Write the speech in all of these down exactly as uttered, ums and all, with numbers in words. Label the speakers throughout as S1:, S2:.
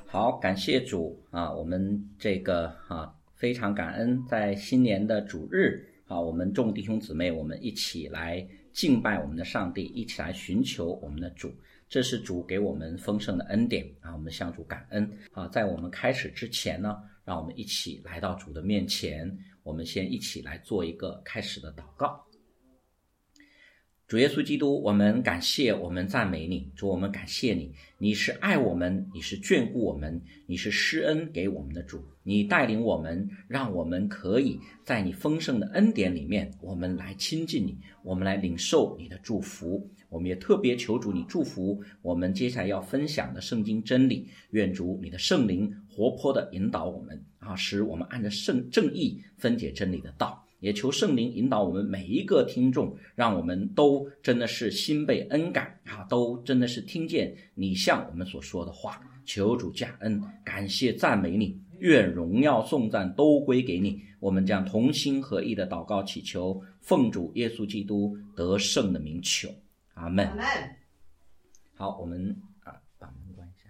S1: 好，感谢主啊，我们这个啊非常感恩，在新年的主日啊，我们众弟兄姊妹，我们一起来敬拜我们的上帝，一起来寻求我们的主，这是主给我们丰盛的恩典啊，我们向主感恩啊。在我们开始之前呢，让我们一起来到主的面前，我们先一起来做一个开始的祷告。主耶稣基督，我们感谢，我们赞美你，主，我们感谢你，你是爱我们，你是眷顾我们，你是施恩给我们的主，你带领我们，让我们可以在你丰盛的恩典里面，我们来亲近你，我们来领受你的祝福。我们也特别求主你祝福我们接下来要分享的圣经真理，愿主你的圣灵活泼的引导我们啊，使我们按着圣正义分解真理的道。也求圣灵引导我们每一个听众，让我们都真的是心被恩感啊，都真的是听见你向我们所说的话。求主加恩，感谢赞美你，愿荣耀颂赞都归给你。我们将同心合意的祷告祈求，奉主耶稣基督得胜的名求，阿们。好，我们啊把门关一下。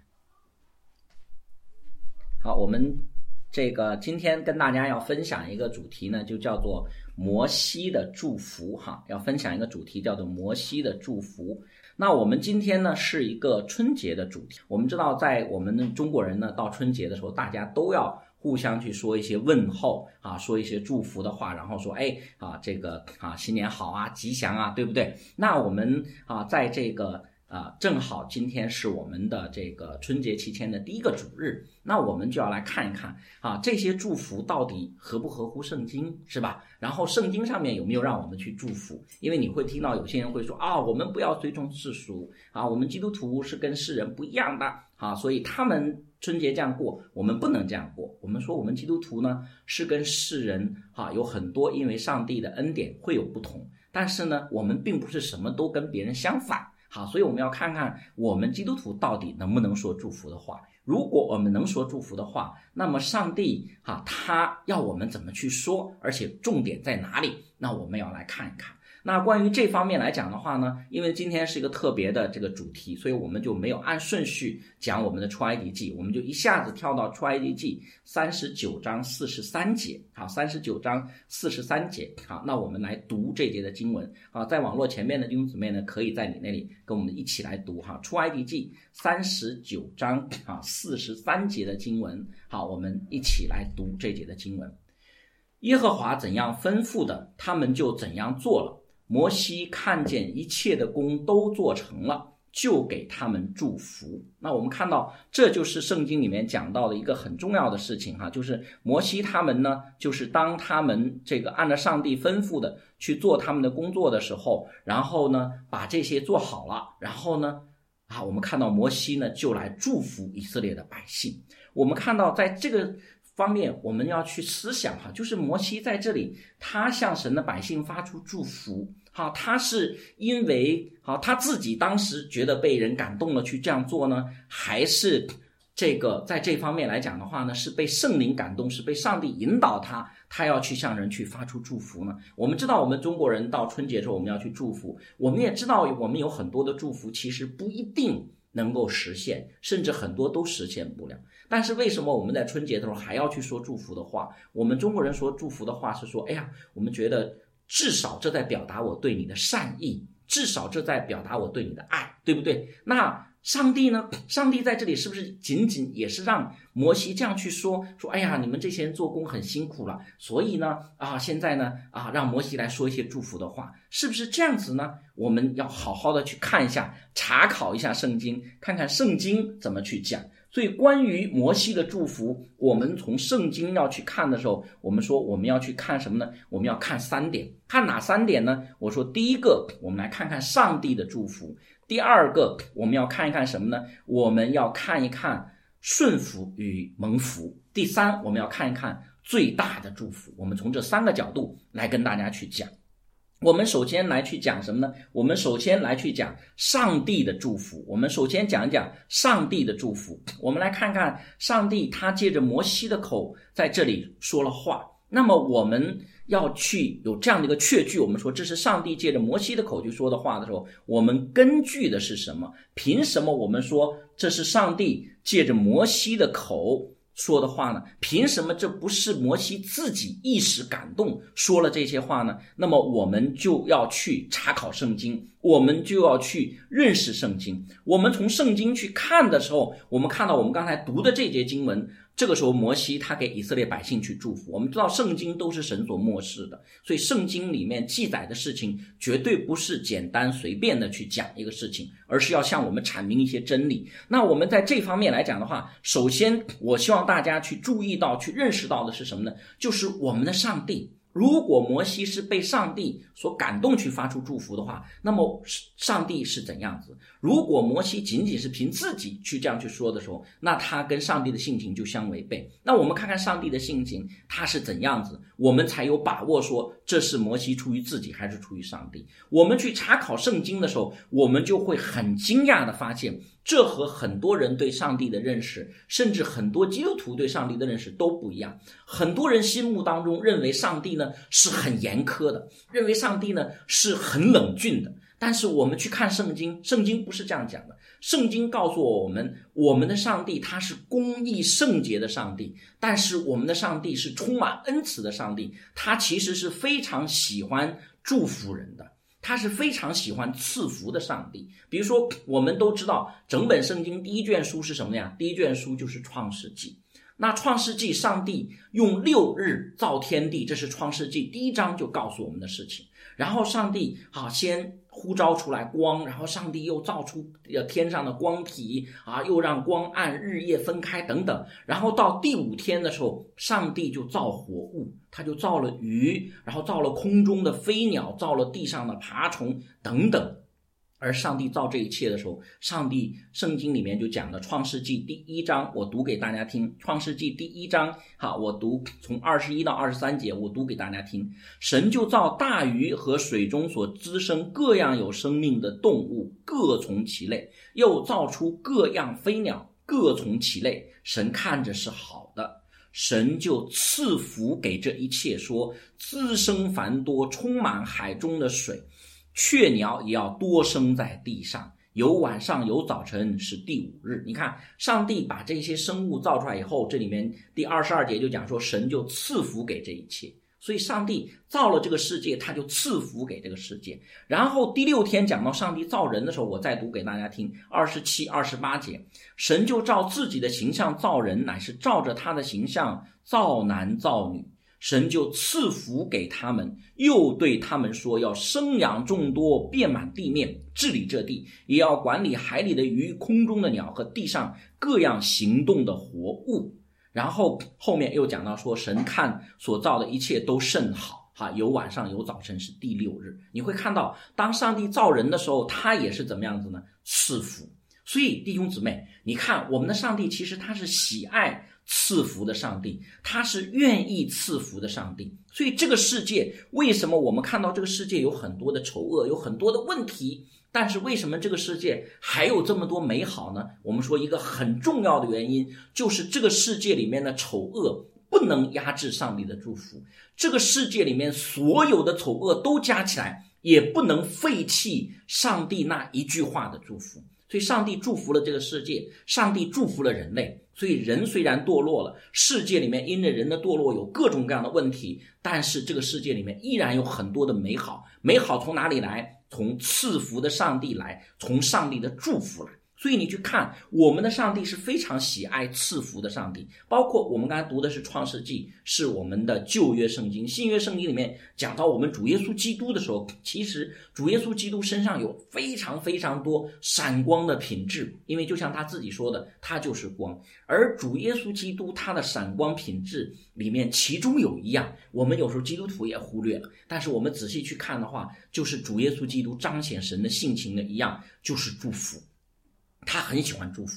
S1: 好，我们这个今天跟大家要分享一个主题呢，就叫做摩西的祝福哈，要分享一个主题叫做摩西的祝福。那我们今天呢是一个春节的主题，我们知道在我们的中国人呢，到春节的时候大家都要互相去说一些问候啊，说一些祝福的话，然后说哎啊这个啊新年好啊，吉祥啊，对不对？那我们啊在这个啊，正好今天是我们的这个春节期间的第一个主日，那我们就要来看一看啊，这些祝福到底合不合乎圣经，是吧？然后圣经上面有没有让我们去祝福？因为你会听到有些人会说啊，我们不要随从世俗啊，我们基督徒是跟世人不一样的啊，所以他们春节这样过，我们不能这样过。我们说我们基督徒呢是跟世人啊有很多因为上帝的恩典会有不同，但是呢，我们并不是什么都跟别人相反。好，所以我们要看看我们基督徒到底能不能说祝福的话。如果我们能说祝福的话，那么上帝啊，他要我们怎么去说，而且重点在哪里？那我们要来看一看。那关于这方面来讲的话呢，因为今天是一个特别的这个主题，所以我们就没有按顺序讲我们的出埃及记，我们就一下子跳到出埃及记三十九章四十三节。好，三十九章四十三节。好，那我们来读这节的经文。啊，在网络前面的弟兄姊妹呢，可以在你那里跟我们一起来读哈，出埃及记三十九章啊四十三节的经文。好，我们一起来读这节的经文。耶和华怎样吩咐的，他们就怎样做了。摩西看见一切的工都做成了，就给他们祝福。那我们看到这就是圣经里面讲到的一个很重要的事情哈，就是摩西他们呢，就是当他们这个按照上帝吩咐的去做他们的工作的时候，然后呢把这些做好了，然后呢啊，我们看到摩西呢就来祝福以色列的百姓。我们看到在这个方面我们要去思想哈，就是摩西在这里他向神的百姓发出祝福。好，他是因为好他自己当时觉得被人感动了去这样做呢，还是这个在这方面来讲的话呢，是被圣灵感动，是被上帝引导他，他要去向人去发出祝福呢？我们知道我们中国人到春节的时候我们要去祝福，我们也知道我们有很多的祝福其实不一定能够实现，甚至很多都实现不了。但是为什么我们在春节的时候还要去说祝福的话？我们中国人说祝福的话是说，哎呀，我们觉得至少这在表达我对你的善意，至少这在表达我对你的爱，对不对？那上帝呢？上帝在这里是不是仅仅也是让摩西这样去说说，哎呀，你们这些人做工很辛苦了，所以呢啊，现在呢啊，让摩西来说一些祝福的话，是不是这样子呢？我们要好好的去看一下，查考一下圣经，看看圣经怎么去讲。所以关于摩西的祝福，我们从圣经要去看的时候，我们说我们要去看什么呢？我们要看三点。看哪三点呢？我说第一个，我们来看看上帝的祝福。第二个，我们要看一看什么呢？我们要看一看顺服与蒙福。第三，我们要看一看最大的祝福。我们从这三个角度来跟大家去讲。我们首先来去讲什么呢？我们首先来去讲上帝的祝福。我们首先讲一讲上帝的祝福。我们来看看上帝他借着摩西的口在这里说了话。 那么我们要去有这样的一个确据，我们说这是上帝借着摩西的口去说的话的时候，我们根据的是什么？凭什么我们说这是上帝借着摩西的口说的话呢？凭什么这不是摩西自己一时感动说了这些话呢？那么我们就要去查考圣经，我们就要去认识圣经。我们从圣经去看的时候，我们看到我们刚才读的这节经文，这个时候摩西他给以色列百姓去祝福。我们知道圣经都是神所默示的，所以圣经里面记载的事情绝对不是简单随便的去讲一个事情，而是要向我们阐明一些真理。那我们在这方面来讲的话，首先我希望大家去注意到去认识到的是什么呢？就是我们的上帝，如果摩西是被上帝所感动去发出祝福的话，那么上帝是怎样子？如果摩西仅仅是凭自己去这样去说的时候，那他跟上帝的性情就相违背。那我们看看上帝的性情他是怎样子，我们才有把握说这是摩西出于自己还是出于上帝。我们去查考圣经的时候，我们就会很惊讶的发现，这和很多人对上帝的认识，甚至很多基督徒对上帝的认识都不一样。很多人心目当中认为上帝呢是很严苛的，认为上帝呢是很冷峻的。但是我们去看圣经，圣经不是这样讲的。圣经告诉我们，我们的上帝他是公义圣洁的上帝，但是我们的上帝是充满恩慈的上帝，他其实是非常喜欢祝福人的，他是非常喜欢赐福的上帝。比如说我们都知道整本圣经第一卷书是什么呀？第一卷书就是创世纪。那创世纪上帝用六日造天地，这是创世纪第一章就告诉我们的事情。然后上帝啊先呼召出来光，然后上帝又造出天上的光体啊，又让光暗日夜分开等等。然后到第五天的时候，上帝就造活物，他就造了鱼，然后造了空中的飞鸟，造了地上的爬虫等等。而上帝造这一切的时候，上帝圣经里面就讲了创世纪第一章，我读给大家听。创世纪第一章，好，我读从二十一到二十三节，我读给大家听。神就造大鱼和水中所滋生各样有生命的动物，各从其类，又造出各样飞鸟，各从其类。神看着是好的。神就赐福给这一切，说滋生繁多，充满海中的水。雀鸟也要多生在地上，有晚上有早晨，是第五日。你看上帝把这些生物造出来以后，这里面第二十二节就讲说神就赐福给这一切。所以上帝造了这个世界，他就赐福给这个世界。然后第六天讲到上帝造人的时候，我再读给大家听二十七、二十八节。神就照自己的形象造人，乃是照着他的形象造男造女。神就赐福给他们，又对他们说，要生养众多，遍满地面，治理这地，也要管理海里的鱼，空中的鸟和地上各样行动的活物。然后后面又讲到说，神看所造的一切都甚好，哈，有晚上有早晨，是第六日。你会看到当上帝造人的时候，他也是怎么样子呢？赐福。所以弟兄姊妹，你看我们的上帝其实他是喜爱赐福的上帝，他是愿意赐福的上帝。所以这个世界，为什么我们看到这个世界有很多的丑恶，有很多的问题，但是为什么这个世界还有这么多美好呢？我们说一个很重要的原因，就是这个世界里面的丑恶不能压制上帝的祝福，这个世界里面所有的丑恶都加起来也不能废弃上帝那一句话的祝福。所以上帝祝福了这个世界，上帝祝福了人类。所以人虽然堕落了，世界里面因着人的堕落有各种各样的问题，但是这个世界里面依然有很多的美好。美好从哪里来？从赐福的上帝来，从上帝的祝福来。所以你去看，我们的上帝是非常喜爱赐福的上帝。包括我们刚才读的是创世纪，是我们的旧约圣经。新约圣经里面讲到我们主耶稣基督的时候，其实主耶稣基督身上有非常非常多闪光的品质，因为就像他自己说的，他就是光。而主耶稣基督他的闪光品质里面，其中有一样我们有时候基督徒也忽略了，但是我们仔细去看的话，就是主耶稣基督彰显神的性情的一样，就是祝福。他很喜欢祝福人。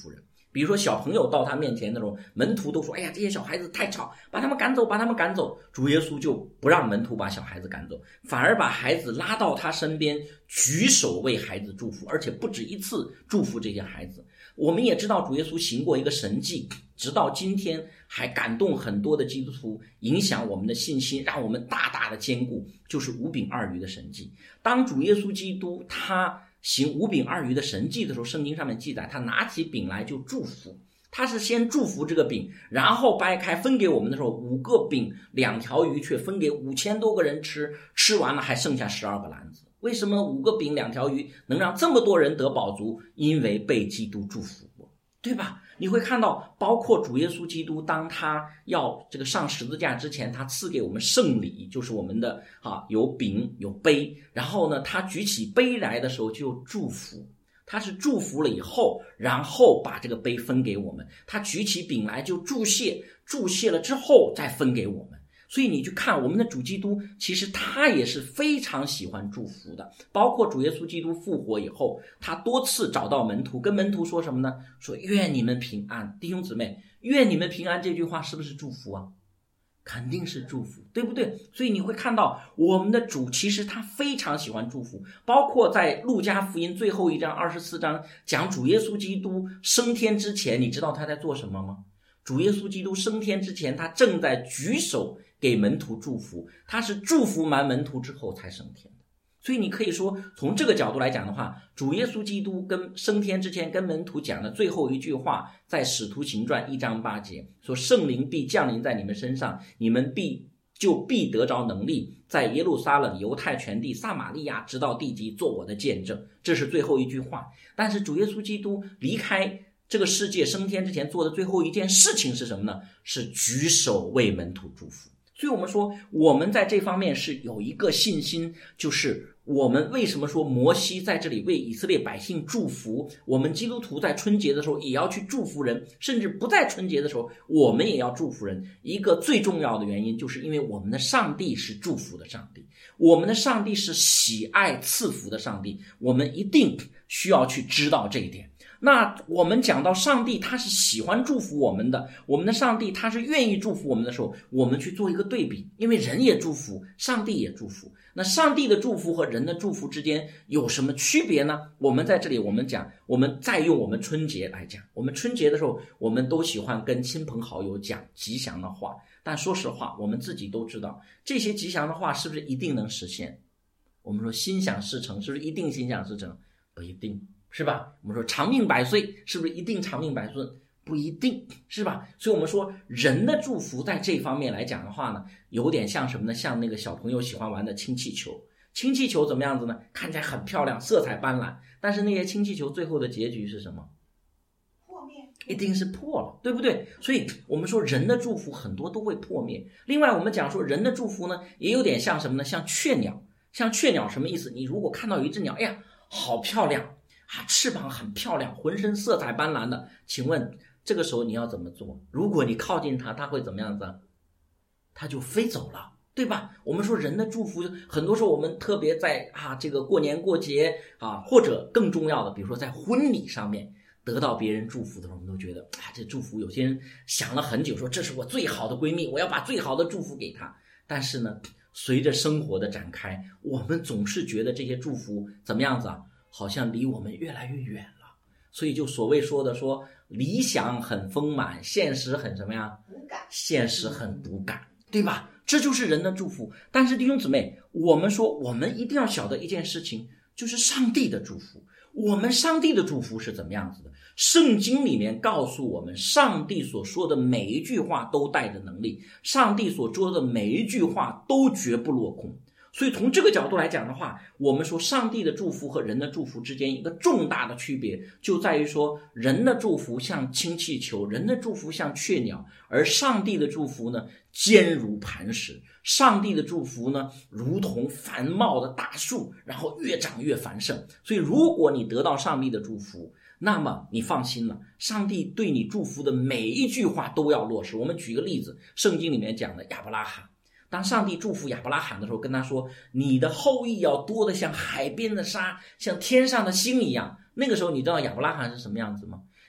S1: 比如说小朋友到他面前那种，门徒都说，哎呀，这些小孩子太吵，把他们赶走，把他们赶走。主耶稣就不让门徒把小孩子赶走，反而把孩子拉到他身边，举手为孩子祝福，而且不止一次祝福这些孩子。我们也知道主耶稣行过一个神迹，直到今天还感动很多的基督徒，影响我们的信心，让我们大大的坚固，就是五饼二鱼的神迹。当主耶稣基督他行五饼二鱼的神迹的时候，圣经上面记载他拿起饼来就祝福，他是先祝福这个饼，然后掰开分给我们的时候，五个饼两条鱼却分给五千多个人吃，吃完了还剩下十二个篮子。为什么五个饼两条鱼能让这么多人得饱足？因为被基督祝福过，对吧？你会看到包括主耶稣基督当他要这个上十字架之前，他赐给我们圣礼，就是我们的啊有饼有杯，然后呢他举起杯来的时候就祝福，他是祝福了以后，然后把这个杯分给我们，他举起饼来就祝谢，祝谢了之后再分给我们。所以你去看我们的主基督，其实他也是非常喜欢祝福的。包括主耶稣基督复活以后，他多次找到门徒，跟门徒说什么呢？说愿你们平安。弟兄姊妹，愿你们平安这句话是不是祝福啊？肯定是祝福，对不对？所以你会看到我们的主其实他非常喜欢祝福。包括在路加福音最后一章二十四章讲主耶稣基督升天之前，你知道他在做什么吗？主耶稣基督升天之前，他正在举手给门徒祝福，他是祝福完门徒之后才升天的。所以你可以说从这个角度来讲的话，主耶稣基督跟升天之前跟门徒讲的最后一句话，在使徒行传一章八节说，圣灵必降临在你们身上，你们必就必得着能力，在耶路撒冷、犹太全地、撒玛利亚直到地极做我的见证。这是最后一句话。但是主耶稣基督离开这个世界升天之前做的最后一件事情是什么呢？是举手为门徒祝福。所以我们说我们在这方面是有一个信心，就是我们为什么说摩西在这里为以色列百姓祝福，我们基督徒在春节的时候也要去祝福人，甚至不在春节的时候我们也要祝福人。一个最重要的原因就是因为我们的上帝是祝福的上帝，我们的上帝是喜爱赐福的上帝，我们一定需要去知道这一点。那我们讲到上帝他是喜欢祝福我们的，我们的上帝他是愿意祝福我们的时候，我们去做一个对比，因为人也祝福，上帝也祝福。那上帝的祝福和人的祝福之间有什么区别呢？我们在这里我们讲，我们再用我们春节来讲，我们春节的时候我们都喜欢跟亲朋好友讲吉祥的话，但说实话我们自己都知道，这些吉祥的话是不是一心能实现？我们说心想事成，是不是一定心想事成？不一定，是吧？我们说长命百岁，是不是一定长命百岁？不一定，是吧？所以我们说人的祝福在这方面来讲的话呢，有点像什么呢？像那个小朋友喜欢玩的氢气球。氢气球怎么样子呢？看起来很漂亮，色彩斑斓，但是那些氢气球最后的结局是什么？
S2: 破灭，
S1: 一定是破了，对不对？所以我们说人的祝福很多都会破灭。另外我们讲说人的祝福呢，也有点像什么呢？像雀鸟。像雀鸟什么意思？你如果看到有一只鸟，哎呀好漂亮啊，翅膀很漂亮，浑身色彩斑斓的，请问这个时候你要怎么做？如果你靠近它，它会怎么样子？它就飞走了，对吧？我们说人的祝福，很多时候我们特别在啊这个过年过节啊，或者更重要的，比如说在婚礼上面得到别人祝福的时候，我们都觉得啊这祝福，有些人想了很久，说这是我最好的闺蜜，我要把最好的祝福给她。但是呢，随着生活的展开，我们总是觉得这些祝福怎么样子啊？好像离我们越来越远了。所以就所谓说的说理想很丰满，现实很什么呀？
S2: 骨感，
S1: 现实很骨感，对吧？这就是人的祝福。但是弟兄姊妹，我们说我们一定要晓得一件事情，就是上帝的祝福。我们上帝的祝福是怎么样子的？圣经里面告诉我们，上帝所说的每一句话都带着能力，上帝所说的每一句话都绝不落空。所以从这个角度来讲的话，我们说上帝的祝福和人的祝福之间一个重大的区别，就在于说人的祝福像氢气球，人的祝福像雀鸟，而上帝的祝福呢坚如磐石，上帝的祝福呢如同繁茂的大树，然后越长越繁盛。所以如果你得到上帝的祝福，那么你放心了，上帝对你祝福的每一句话都要落实。我们举个例子，圣经里面讲的亚伯拉罕，当上帝祝福亚伯拉罕的时候，跟他说你的后裔要多得像海边的沙，像天上的星一样。那个时候你知道亚伯拉罕是什么样子吗？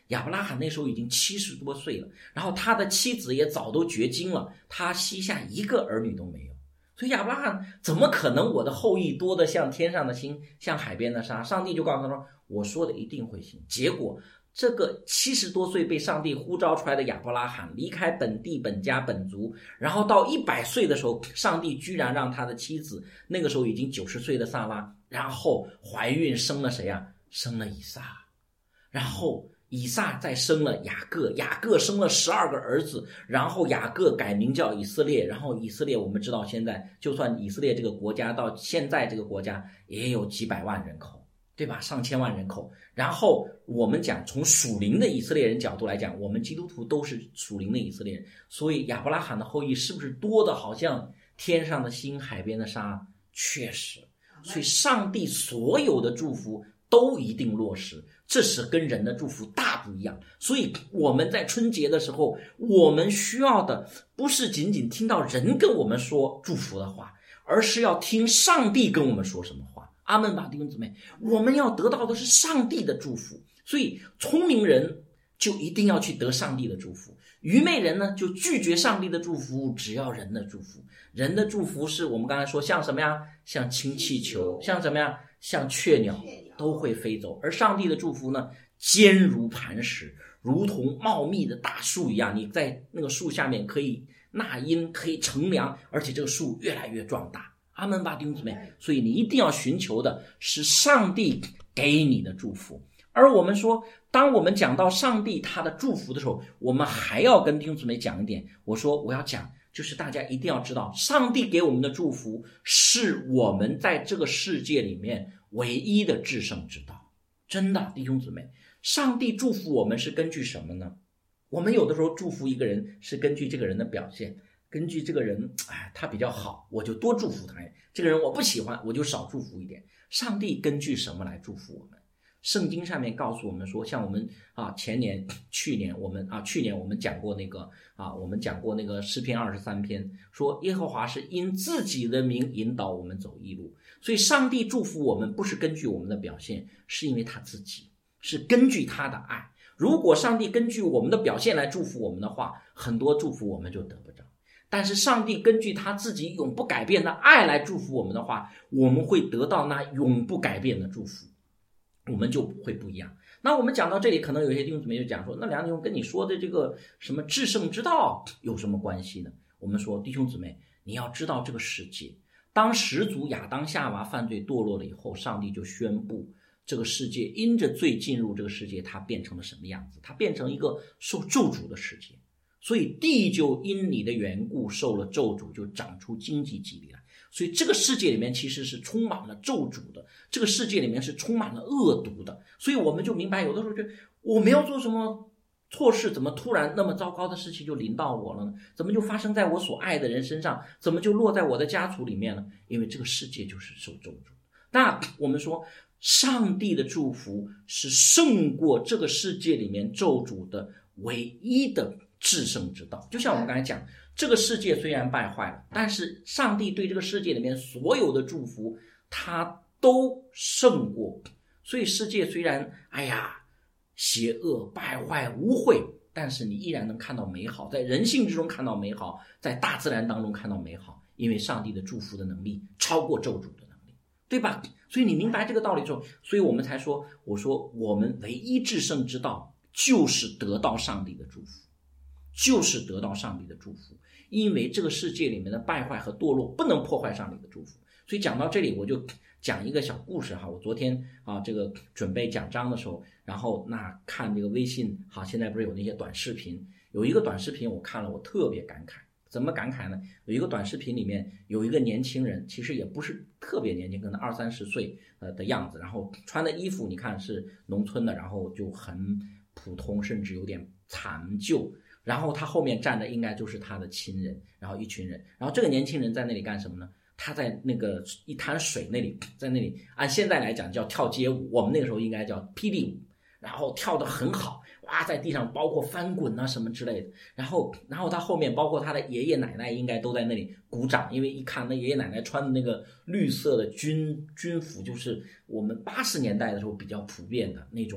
S1: 亚伯拉罕那时候已经七十多岁了，然后他的妻子也早都绝经了，他膝下一个儿女都没有。所以亚伯拉罕怎么可能我的后裔多得像天上的星，像海边的沙？上帝就告诉他说，我说的一定会行。结果这个七十多岁被上帝呼召出来的亚伯拉罕离开本地本家本族，然后到一百岁的时候，上帝居然让他的妻子那个时候已经九十岁的撒拉，然后怀孕生了谁啊？生了以撒。然后以撒再生了雅各，雅各生了十二个儿子，然后雅各改名叫以色列，然后以色列我们知道现在就算以色列这个国家到现在这个国家也有几百万人口，对吧？上千万人口。然后我们讲从属灵的以色列人角度来讲，我们基督徒都是属灵的以色列人，所以亚伯拉罕的后裔是不是多的好像天上的星海边的沙？确实。所以上帝所有的祝福都一定落实，这是跟人的祝福大不一样。所以我们在春节的时候，我们需要的不是仅仅听到人跟我们说祝福的话，而是要听上帝跟我们说什么话。阿们吧，弟兄姊妹，我们要得到的是上帝的祝福。所以聪明人就一定要去得上帝的祝福，愚昧人呢就拒绝上帝的祝福，只要人的祝福。人的祝福是我们刚才说像什么呀？像氢气球，像什么呀？像雀鸟都会飞走。而上帝的祝福呢，坚如磐石，如同茂密的大树一样，你在那个树下面可以纳荫，可以乘凉，而且这个树越来越壮大。阿们吧，弟兄姊妹。所以你一定要寻求的是上帝给你的祝福。而我们说，当我们讲到上帝他的祝福的时候，我们还要跟弟兄姊妹讲一点。我说我要讲，就是大家一定要知道，上帝给我们的祝福是我们在这个世界里面唯一的至圣之道。真的，弟兄姊妹，上帝祝福我们是根据什么呢？我们有的时候祝福一个人是根据这个人的表现，根据这个人哎他比较好，我就多祝福他；这个人我不喜欢，我就少祝福一点。上帝根据什么来祝福我们？圣经上面告诉我们说，像我们啊前年去年我们啊去年我们讲过那个啊我们讲过那个诗篇二十三篇，说耶和华是因自己的名引导我们走义路。所以上帝祝福我们不是根据我们的表现，是因为他自己，是根据他的爱。如果上帝根据我们的表现来祝福我们的话，很多祝福我们就得不着。但是上帝根据他自己永不改变的爱来祝福我们的话，我们会得到那永不改变的祝福，我们就会不一样。那我们讲到这里，可能有些弟兄姊妹就讲说，那梁弟兄跟你说的这个什么至圣之道有什么关系呢？我们说，弟兄姊妹，你要知道这个世界，当始祖亚当夏娃犯罪堕落了以后，上帝就宣布这个世界因着罪进入这个世界，它变成了什么样子？它变成一个受咒诅的世界。所以地就因你的缘故受了咒诅，就长出荆棘蒺藜来。所以这个世界里面其实是充满了咒诅的，这个世界里面是充满了恶毒的。所以我们就明白，有的时候就我没有做什么错事，怎么突然那么糟糕的事情就临到我了呢？怎么就发生在我所爱的人身上？怎么就落在我的家族里面呢？因为这个世界就是受咒诅。那我们说上帝的祝福是胜过这个世界里面咒诅的唯一的至圣之道。就像我们刚才讲，这个世界虽然败坏了，但是上帝对这个世界里面所有的祝福他都胜过。所以世界虽然哎呀邪恶败坏污秽，但是你依然能看到美好，在人性之中看到美好，在大自然当中看到美好，因为上帝的祝福的能力超过咒诅的能力，对吧？所以你明白这个道理之后，所以我们才说，我说我们唯一至圣之道就是得到上帝的祝福，就是得到上帝的祝福。因为这个世界里面的败坏和堕落不能破坏上帝的祝福。所以讲到这里，我就讲一个小故事哈。我昨天啊，这个准备讲章的时候，然后那看这个微信，好，现在不是有那些短视频，有一个短视频我看了，我特别感慨。怎么感慨呢？有一个短视频里面有一个年轻人，其实也不是特别年轻，可能二三十岁呃的样子，然后穿的衣服你看是农村的，然后就很普通，甚至有点残旧。然后他后面站的应该就是他的亲人，然后一群人，然后这个年轻人在那里干什么呢？他在那个一滩水那里，在那里按现在来讲叫跳街舞，我们那个时候应该叫霹雳舞，然后跳得很好，哇，在地上包括翻滚啊什么之类的。然后然后他后面包括他的爷爷奶奶应该都在那里鼓掌，因为一看那爷爷奶奶穿的那个绿色的军军服，就是我们八十年代的时候比较普遍的那种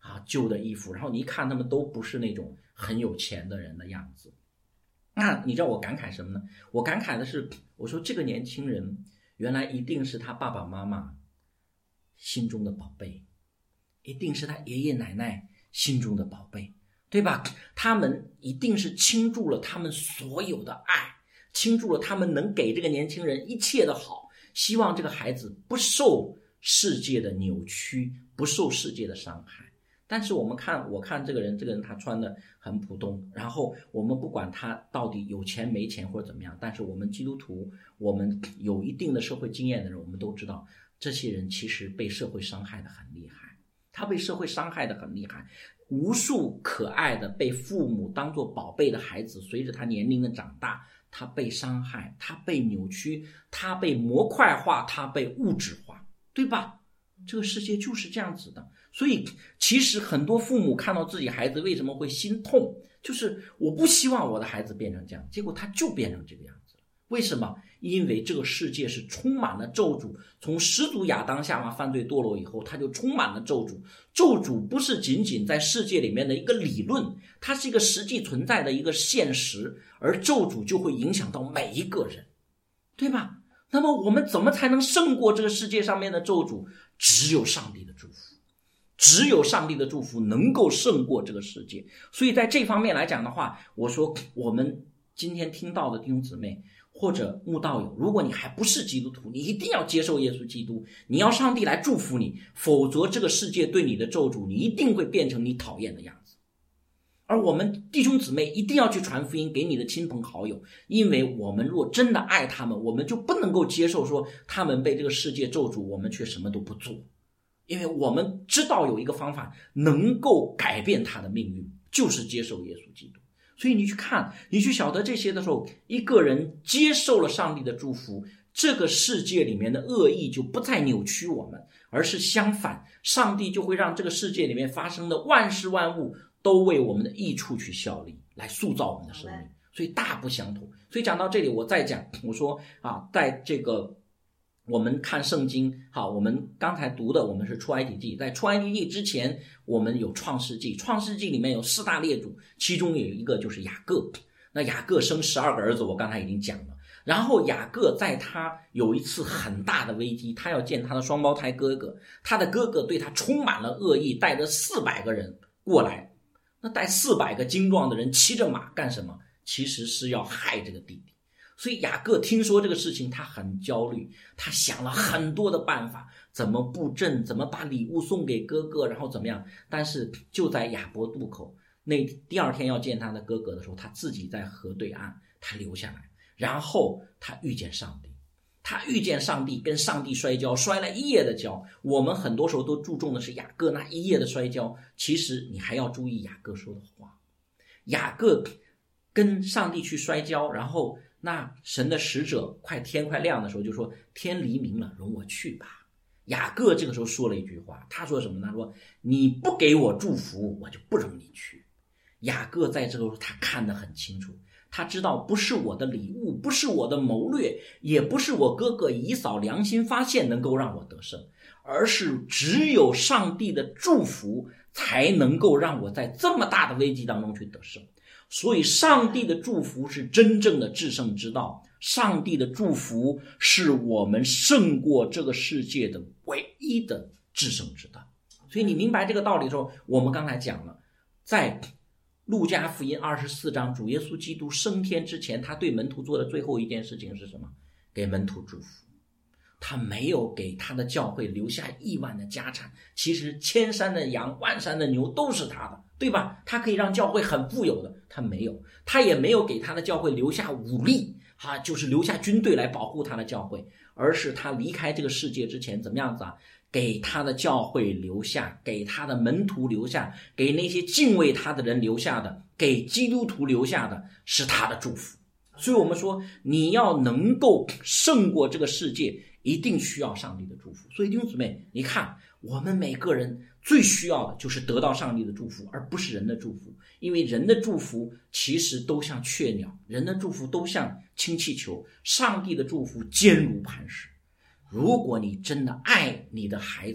S1: 啊旧的衣服，然后你一看他们都不是那种很有钱的人的样子。那你知道我感慨什么呢？我感慨的是，我说这个年轻人原来一定是他爸爸妈妈心中的宝贝，一定是他爷爷奶奶心中的宝贝，对吧？他们一定是倾注了他们所有的爱，倾注了他们能给这个年轻人一切的好，希望这个孩子不受世界的扭曲，不受世界的伤害。但是我们看，我看这个人，这个人他穿的很普通，然后我们不管他到底有钱没钱或者怎么样，但是我们基督徒，我们有一定的社会经验的人，我们都知道这些人其实被社会伤害的很厉害，他被社会伤害的很厉害。无数可爱的被父母当作宝贝的孩子，随着他年龄的长大，他被伤害，他被扭曲，他被模块化，他被物质化，对吧？这个世界就是这样子的。所以其实很多父母看到自己孩子为什么会心痛，就是我不希望我的孩子变成这样，结果他就变成这个样子了。为什么？因为这个世界是充满了咒诅，从始祖亚当夏娃犯罪堕落以后，他就充满了咒诅。咒诅不是仅仅在世界里面的一个理论，它是一个实际存在的一个现实，而咒诅就会影响到每一个人，对吧？那么我们怎么才能胜过这个世界上面的咒诅？只有上帝的祝福，只有上帝的祝福能够胜过这个世界。所以在这方面来讲的话，我说我们今天听到的弟兄姊妹或者慕道友，如果你还不是基督徒，你一定要接受耶稣基督，你要上帝来祝福你，否则这个世界对你的咒诅，你一定会变成你讨厌的样子。而我们弟兄姊妹一定要去传福音给你的亲朋好友，因为我们若真的爱他们，我们就不能够接受说他们被这个世界咒诅，我们却什么都不做，因为我们知道有一个方法能够改变他的命运，就是接受耶稣基督。所以你去看，你去晓得这些的时候，一个人接受了上帝的祝福，这个世界里面的恶意就不再扭曲我们，而是相反，上帝就会让这个世界里面发生的万事万物都为我们的益处去效力，来塑造我们的生命，所以大不相同。所以讲到这里，我再讲，我说啊，在这个我们看圣经，好，我们刚才读的我们是出埃及记，在出埃及记之前我们有创世纪，创世纪里面有四大列祖，其中有一个就是雅各。那雅各生十二个儿子，我刚才已经讲了。然后雅各在他有一次很大的危机，他要见他的双胞胎哥哥，他的哥哥对他充满了恶意，带着四百个人过来。那带四百个精壮的人骑着马干什么？其实是要害这个弟弟。所以雅各听说这个事情，他很焦虑，他想了很多的办法，怎么布阵，怎么把礼物送给哥哥，然后怎么样。但是就在雅博渡口，那第二天要见他的哥哥的时候，他自己在河对岸，他留下来，然后他遇见上帝。他遇见上帝，跟上帝摔跤，摔了一夜的跤。我们很多时候都注重的是雅各那一夜的摔跤，其实你还要注意雅各说的话。雅各跟上帝去摔跤，然后那神的使者快天快亮的时候就说，天黎明了，容我去吧。雅各这个时候说了一句话，他说什么呢？他说你不给我祝福，我就不容你去。雅各在这个时候他看得很清楚，他知道不是我的礼物，不是我的谋略，也不是我哥哥以扫良心发现能够让我得胜，而是只有上帝的祝福才能够让我在这么大的危机当中去得胜。所以上帝的祝福是真正的制胜之道，上帝的祝福是我们胜过这个世界的唯一的制胜之道。所以你明白这个道理的时候，我们刚才讲了，在路加福音二十四章，主耶稣基督升天之前，他对门徒做的最后一件事情是什么？给门徒祝福。他没有给他的教会留下亿万的家产，其实千山的羊万山的牛都是他的，对吧？他可以让教会很富有的，他没有。他也没有给他的教会留下武力啊，就是留下军队来保护他的教会，而是他离开这个世界之前怎么样子啊？给他的教会留下，给他的门徒留下，给那些敬畏他的人留下的，给基督徒留下的是他的祝福。所以我们说，你要能够胜过这个世界，一定需要上帝的祝福。所以弟兄姊妹，你看我们每个人最需要的就是得到上帝的祝福，而不是人的祝福。因为人的祝福其实都像雀鸟，人的祝福都像氢气球，上帝的祝福坚如磐石。如果你真的爱你的孩子，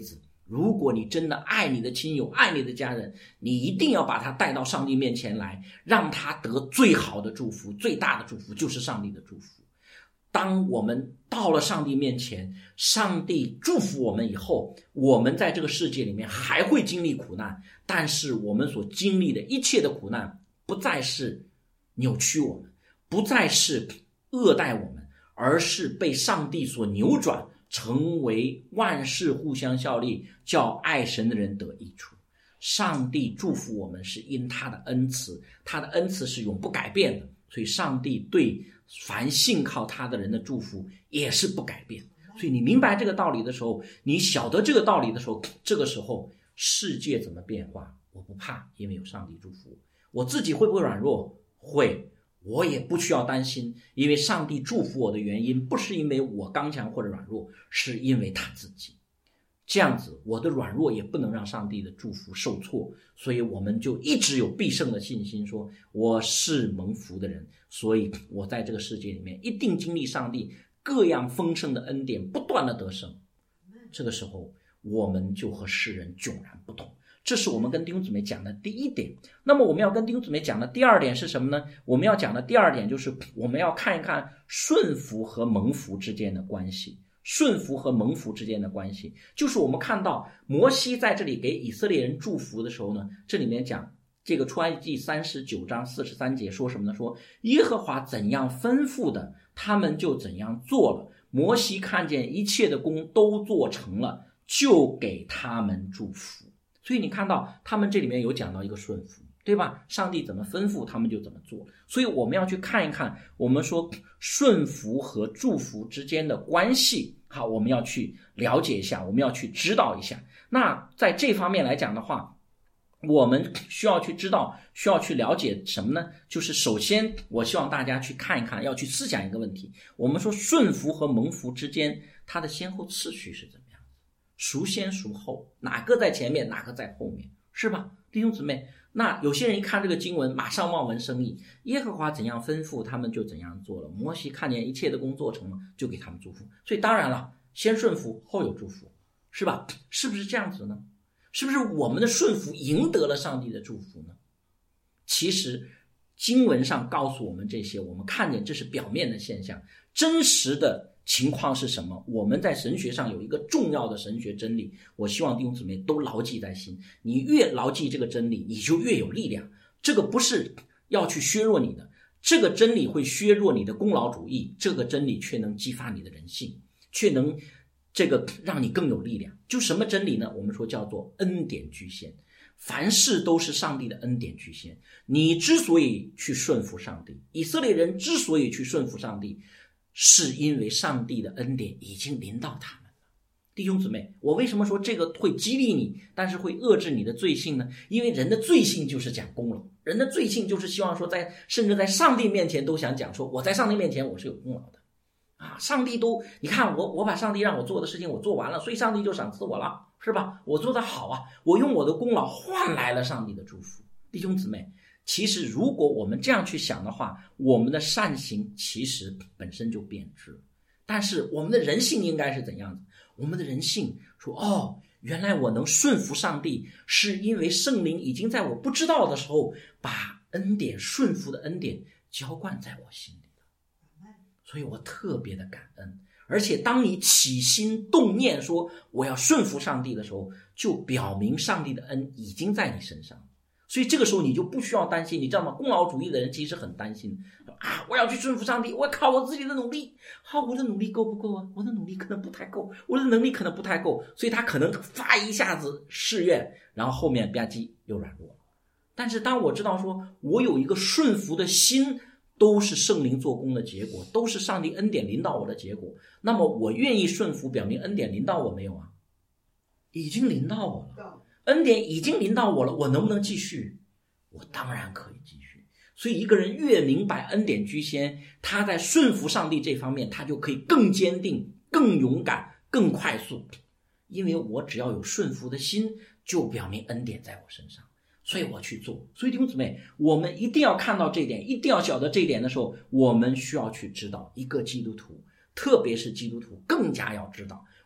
S1: 如果你真的爱你的亲友，爱你的家人，你一定要把他带到上帝面前来，让他得最好的祝福，最大的祝福就是上帝的祝福。当我们到了上帝面前，上帝祝福我们以后，我们在这个世界里面还会经历苦难，但是我们所经历的一切的苦难不再是扭曲我们，不再是恶待我们，而是被上帝所扭转，成为万事互相效力，叫爱神的人得益处。上帝祝福我们是因他的恩慈，他的恩慈是永不改变的，所以上帝对凡信靠他的人的祝福也是不改变。所以你明白这个道理的时候，你晓得这个道理的时候，这个时候世界怎么变化我不怕，因为有上帝祝福。我自己会不会软弱？会，我也不需要担心，因为上帝祝福我的原因不是因为我刚强或者软弱，是因为他自己。这样子我的软弱也不能让上帝的祝福受挫，所以我们就一直有必胜的信心，说我是蒙福的人，所以我在这个世界里面一定经历上帝各样丰盛的恩典，不断的得胜。这个时候我们就和世人迥然不同。这是我们跟弟兄姊妹讲的第一点。那么我们要跟弟兄姊妹讲的第二点是什么呢？我们要讲的第二点就是我们要看一看顺服和蒙福之间的关系。顺服和蒙福之间的关系，就是我们看到摩西在这里给以色列人祝福的时候呢，这里面讲这个出埃及记三十九章四十三节说什么呢？说耶和华怎样吩咐的，他们就怎样做了。摩西看见一切的工都做成了，就给他们祝福。所以你看到他们这里面有讲到一个顺服，对吧？上帝怎么吩咐他们就怎么做。所以我们要去看一看，我们说顺服和祝福之间的关系，好，我们要去了解一下，我们要去知道一下。那在这方面来讲的话，我们需要去知道，需要去了解什么呢？就是首先我希望大家去看一看，要去思想一个问题。我们说顺服和蒙福之间它的先后次序是怎么样，孰先孰后，哪个在前面哪个在后面，是吧？弟兄姊妹，那有些人一看这个经文马上望文生义，耶和华怎样吩咐他们就怎样做了。摩西看见一切的工作成了，就给他们祝福。所以当然了，先顺服后有祝福，是吧？是不是这样子呢？是不是我们的顺服赢得了上帝的祝福呢？其实经文上告诉我们这些，我们看见这是表面的现象，真实的情况是什么？我们在神学上有一个重要的神学真理，我希望弟兄姊妹都牢记在心。你越牢记这个真理，你就越有力量。这个不是要去削弱你的，这个真理会削弱你的功劳主义，这个真理却能激发你的人性，却能这个让你更有力量。就什么真理呢？我们说叫做恩典居先，凡事都是上帝的恩典居先。你之所以去顺服上帝，以色列人之所以去顺服上帝，是因为上帝的恩典已经临到他们了。弟兄姊妹，我为什么说这个会激励你，但是会遏制你的罪性呢？因为人的罪性就是讲功劳，人的罪性就是希望说在甚至在上帝面前都想讲说，我在上帝面前我是有功劳的啊！上帝都你看我我把上帝让我做的事情我做完了，所以上帝就赏赐我了，是吧？我做得好啊，我用我的功劳换来了上帝的祝福。弟兄姊妹，其实如果我们这样去想的话，我们的善行其实本身就变质。但是我们的人性应该是怎样子？我们的人性说，哦，原来我能顺服上帝，是因为圣灵已经在我不知道的时候把恩典顺服的恩典浇灌在我心里了，所以我特别的感恩。而且当你起心动念说我要顺服上帝的时候，就表明上帝的恩已经在你身上。所以这个时候你就不需要担心，你知道吗？功劳主义的人其实很担心啊，我要去顺服上帝，我靠我自己的努力，好、啊，我的努力够不够啊？我的努力可能不太够，我的能力可能不太够，所以他可能发一下子誓愿，然后后面吧唧又软弱。但是当我知道说我有一个顺服的心，都是圣灵做工的结果，都是上帝恩典临到我的结果，那么我愿意顺服，表明恩典临到我没有啊？已经临到我了，恩典已经临到我了，我能不能继续？我当然可以继续。所以一个人越明白恩典居先，他在顺服上帝这方面他就可以更坚定、更勇敢、更快速。因为我只要有顺服的心，就表明恩典在我身上，所以我去做。所以弟兄姊妹，我们一定要看到这一点，一定要晓得这一点的时候，我们需要去知道，一个基督徒，特别是基督徒更加要知道，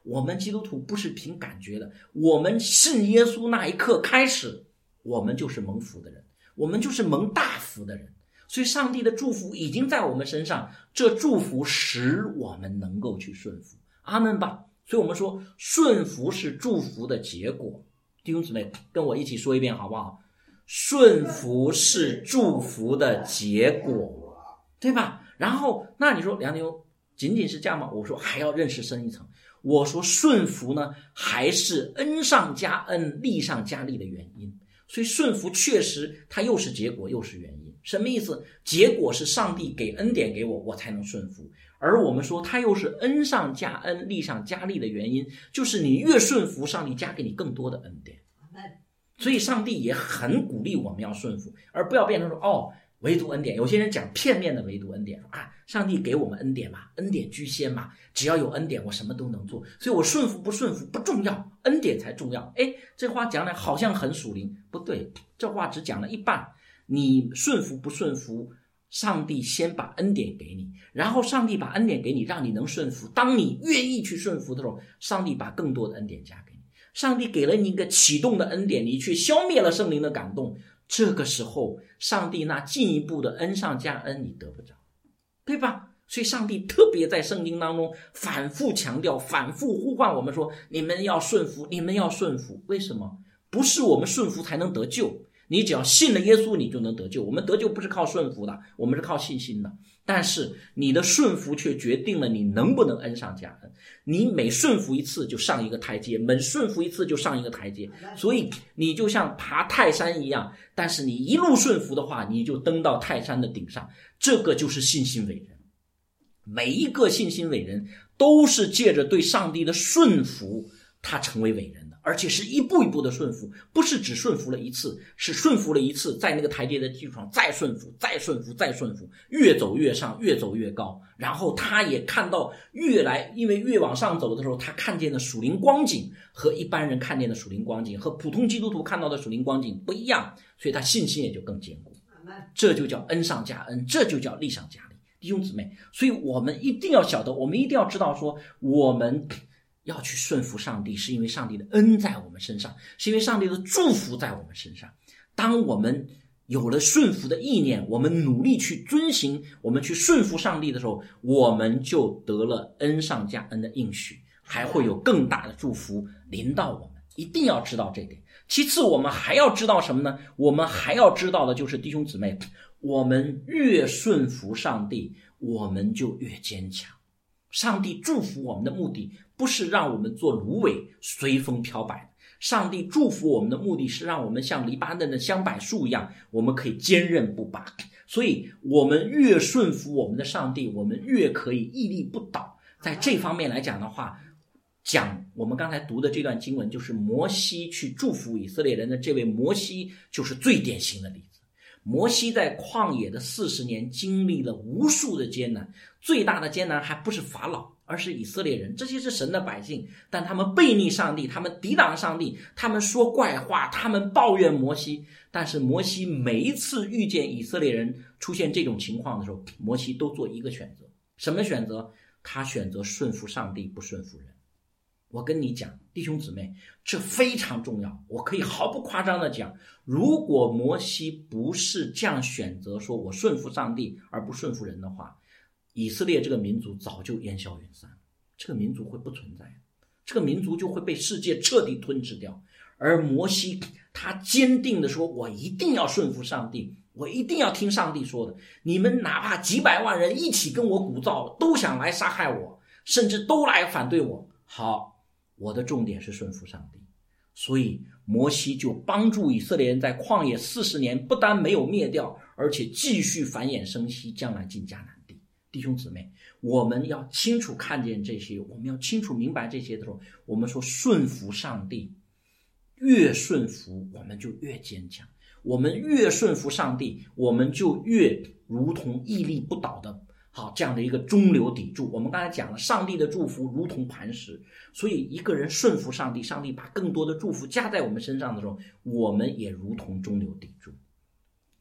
S1: 我们基督徒不是凭感觉的，我们信耶稣那一刻开始，我们就是蒙福的人，我们就是蒙大福的人。所以上帝的祝福已经在我们身上，这祝福使我们能够去顺服。阿们吧。所以我们说顺服是祝福的结果。弟兄姊妹跟我一起说一遍好不好？顺服是祝福的结果，对吧？然后那你说梁弟兄仅仅是这样吗？我说还要认识深一层。我说顺服呢还是恩上加恩利上加利的原因。所以顺服确实它又是结果又是原因。什么意思？结果是上帝给恩典给我，我才能顺服。而我们说它又是恩上加恩利上加利的原因，就是你越顺服，上帝加给你更多的恩典。所以上帝也很鼓励我们要顺服，而不要变成说哦唯独恩典。有些人讲片面的唯独恩典，说啊上帝给我们恩典嘛，恩典居先嘛，只要有恩典我什么都能做，所以我顺服不顺服不重要，恩典才重要。诶，这话讲来好像很属灵，不对，这话只讲了一半。你顺服不顺服，上帝先把恩典给你，然后上帝把恩典给你，让你能顺服。当你愿意去顺服的时候，上帝把更多的恩典加给你。上帝给了你一个启动的恩典，你却消灭了圣灵的感动，这个时候上帝那进一步的恩上加恩你得不着，对吧？所以上帝特别在圣经当中反复强调，反复呼唤我们说，你们要顺服，你们要顺服。为什么？不是我们顺服才能得救，你只要信了耶稣你就能得救。我们得救不是靠顺服的，我们是靠信心的。但是你的顺服却决定了你能不能恩上加恩。你每顺服一次就上一个台阶，每顺服一次就上一个台阶，所以你就像爬泰山一样，但是你一路顺服的话，你就登到泰山的顶上。这个就是信心伟人。每一个信心伟人都是借着对上帝的顺服，他成为伟人的，而且是一步一步的顺服，不是只顺服了一次，是顺服了一次，在那个台阶的基础上再顺服，再顺服，再顺服，越走越上，越走越高。然后他也看到越来，因为越往上走的时候，他看见的属灵光景和一般人看见的属灵光景和普通基督徒看到的属灵光景不一样，所以他信心也就更坚固。这就叫恩上加恩，这就叫利上加利。弟兄姊妹，所以我们一定要晓得，我们一定要知道说，我们要去顺服上帝，是因为上帝的恩在我们身上，是因为上帝的祝福在我们身上。当我们有了顺服的意念，我们努力去遵行，我们去顺服上帝的时候，我们就得了恩上加恩的应许，还会有更大的祝福临到我们。一定要知道这点。其次我们还要知道什么呢？我们还要知道的就是弟兄姊妹，我们越顺服上帝，我们就越坚强。上帝祝福我们的目的不是让我们做芦苇随风飘摆，上帝祝福我们的目的是让我们像黎巴嫩的香柏树一样，我们可以坚韧不拔。所以我们越顺服我们的上帝，我们越可以屹立不倒。在这方面来讲的话，讲我们刚才读的这段经文，就是摩西去祝福以色列人的这位摩西就是最典型的例子。摩西在旷野的四十年经历了无数的艰难，最大的艰难还不是法老，而是以色列人。这些是神的百姓，但他们悖逆上帝，他们抵挡上帝，他们说怪话，他们抱怨摩西。但是摩西每一次遇见以色列人出现这种情况的时候，摩西都做一个选择。什么选择？他选择顺服上帝，不顺服人。我跟你讲，弟兄姊妹，这非常重要。我可以毫不夸张的讲，如果摩西不是这样选择，说我顺服上帝而不顺服人的话，以色列这个民族早就烟消云散，这个民族会不存在，这个民族就会被世界彻底吞噬掉。而摩西他坚定的说，我一定要顺服上帝，我一定要听上帝说的。你们哪怕几百万人一起跟我鼓噪，都想来杀害我，甚至都来反对我，好，我的重点是顺服上帝。所以摩西就帮助以色列人在旷野四十年，不但没有灭掉，而且继续繁衍生息，将来进迦南地。弟兄姊妹，我们要清楚看见这些，我们要清楚明白这些的时候，我们说顺服上帝，越顺服我们就越坚强，我们越顺服上帝，我们就越如同屹立不倒的好这样的一个中流砥柱。我们刚才讲了，上帝的祝福如同磐石，所以一个人顺服上帝，上帝把更多的祝福加在我们身上的时候，我们也如同中流砥柱。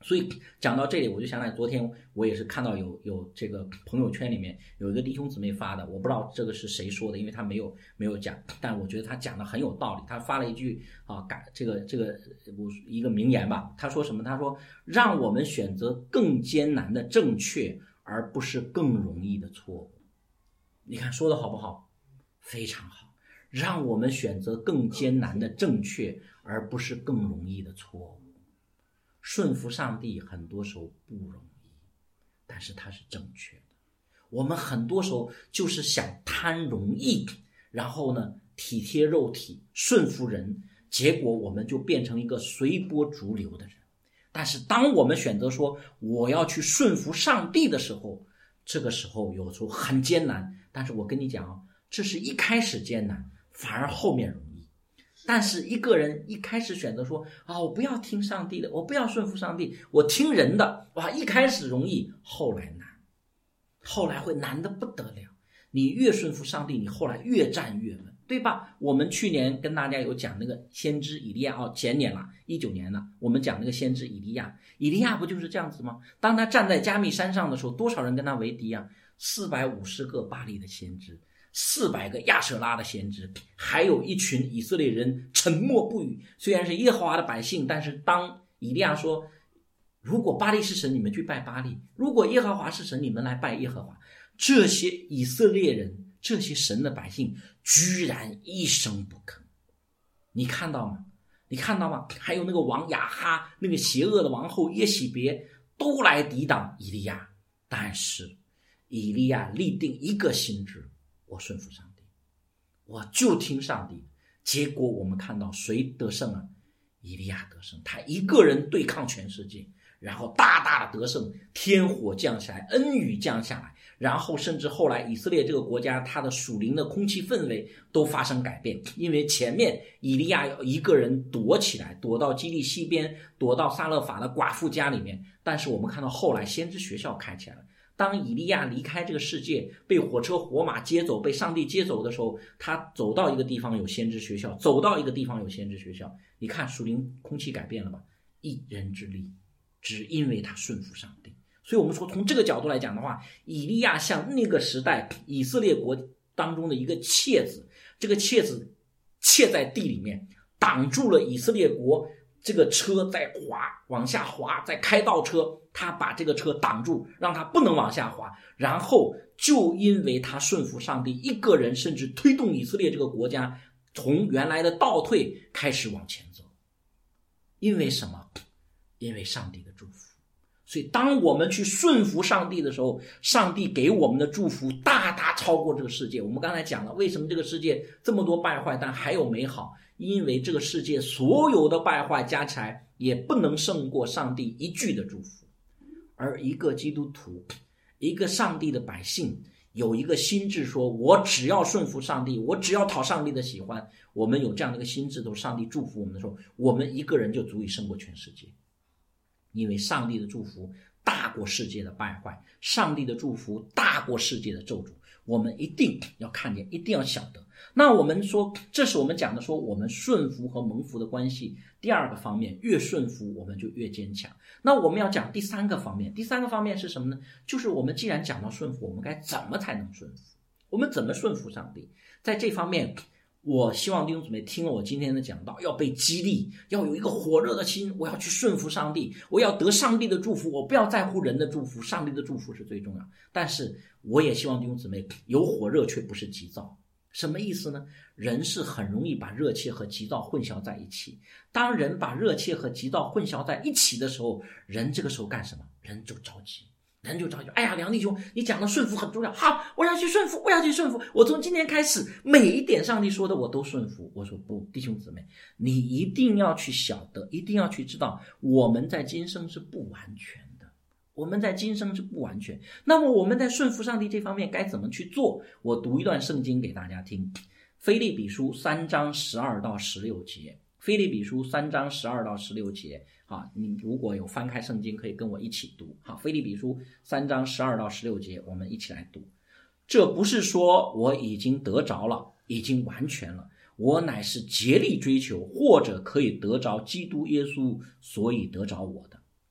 S1: 所以讲到这里，我就想起昨天我也是看到有有这个朋友圈里面有一个弟兄姊妹发的，我不知道这个是谁说的，因为他没有没有讲，但我觉得他讲的很有道理。他发了一句啊，改这个这个一个名言吧，他说什么？他说让我们选择更艰难的正确，而不是更容易的错误。你看说的好不好？非常好。让我们选择更艰难的正确，而不是更容易的错误。顺服上帝很多时候不容易，但是它是正确的。我们很多时候就是想贪容易，然后呢体贴肉体，顺服人，结果我们就变成一个随波逐流的人。但是当我们选择说我要去顺服上帝的时候，这个时候有时候很艰难，但是我跟你讲，这是一开始艰难，反而后面容易。但是一个人一开始选择说啊，我不要听上帝的，我不要顺服上帝，我听人的，哇，一开始容易，后来难，后来会难得不得了。你越顺服上帝，你后来越站越稳，对吧？我们去年跟大家有讲那个先知以利亚，哦，前年了，一九年了，我们讲那个先知以利亚，以利亚不就是这样子吗？当他站在加密山上的时候，多少人跟他为敌啊？四百五十个巴力的先知，四百个亚舍拉的先知，还有一群以色列人沉默不语。虽然是耶和华的百姓，但是当以利亚说如果巴力是神，你们去拜巴力；如果耶和华是神，你们来拜耶和华。这些以色列人，这些神的百姓居然一声不吭。你看到吗？你看到吗？还有那个王亚哈，那个邪恶的王后耶洗别都来抵挡以利亚，但是以利亚立定一个心志，我顺服上帝，我就听上帝。结果我们看到谁得胜啊？以利亚得胜，他一个人对抗全世界，然后大大的得胜，天火降下来，恩雨降下来，然后甚至后来以色列这个国家，它的属灵的空气氛围都发生改变。因为前面以利亚一个人躲起来，躲到基利西边，躲到撒勒法的寡妇家里面，但是我们看到后来先知学校开起来了。当以利亚离开这个世界，被火车火马接走，被上帝接走的时候，他走到一个地方有先知学校，走到一个地方有先知学校。你看属灵空气改变了吧？一人之力，只因为他顺服上帝。所以我们说从这个角度来讲的话，以利亚像那个时代以色列国当中的一个楔子，这个楔子楔在地里面，挡住了以色列国这个车在滑，往下滑，在开倒车，他把这个车挡住，让他不能往下滑。然后就因为他顺服上帝，一个人甚至推动以色列这个国家从原来的倒退开始往前走。因为什么？因为上帝的祝福。所以当我们去顺服上帝的时候，上帝给我们的祝福大大超过这个世界。我们刚才讲了，为什么这个世界这么多败坏但还有美好？因为这个世界所有的败坏加起来也不能胜过上帝一句的祝福。而一个基督徒，一个上帝的百姓，有一个心智说，我只要顺服上帝，我只要讨上帝的喜欢，我们有这样的一个心智，都是上帝祝福我们的时候，我们一个人就足以胜过全世界。因为上帝的祝福大过世界的败坏，上帝的祝福大过世界的咒诅，我们一定要看见，一定要晓得。那我们说，这是我们讲的说我们顺服和蒙福的关系。第二个方面，越顺服我们就越坚强。那我们要讲第三个方面，第三个方面是什么呢？就是我们既然讲到顺服，我们该怎么才能顺服？我们怎么顺服上帝？在这方面，我希望弟兄姊妹听了我今天的讲道，要被激励，要有一个火热的心，我要去顺服上帝，我要得上帝的祝福，我不要在乎人的祝福，上帝的祝福是最重要。但是我也希望弟兄姊妹有火热，却不是急躁。什么意思呢？人是很容易把热切和急躁混淆在一起。当人把热切和急躁混淆在一起的时候，人这个时候干什么？人就着急。人就着急，哎呀，梁弟兄，你讲的顺服很重要，好，我要去顺服，我要去顺服，我从今天开始每一点上帝说的我都顺服。我说不，弟兄姊妹，你一定要去晓得，一定要去知道，我们在今生是不完全的，我们在今生是不完全。那么我们在顺服上帝这方面该怎么去做？我读一段圣经给大家听，腓立比书三章十二到十六节，腓立比书三章十二到十六节。好，你如果有翻开圣经，可以跟我一起读。好，腓立比书三章十二到十六节，我们一起来读。这不是说我已经得着了，已经完全了，我乃是竭力追求，或者可以得着基督耶稣，所以得着我的。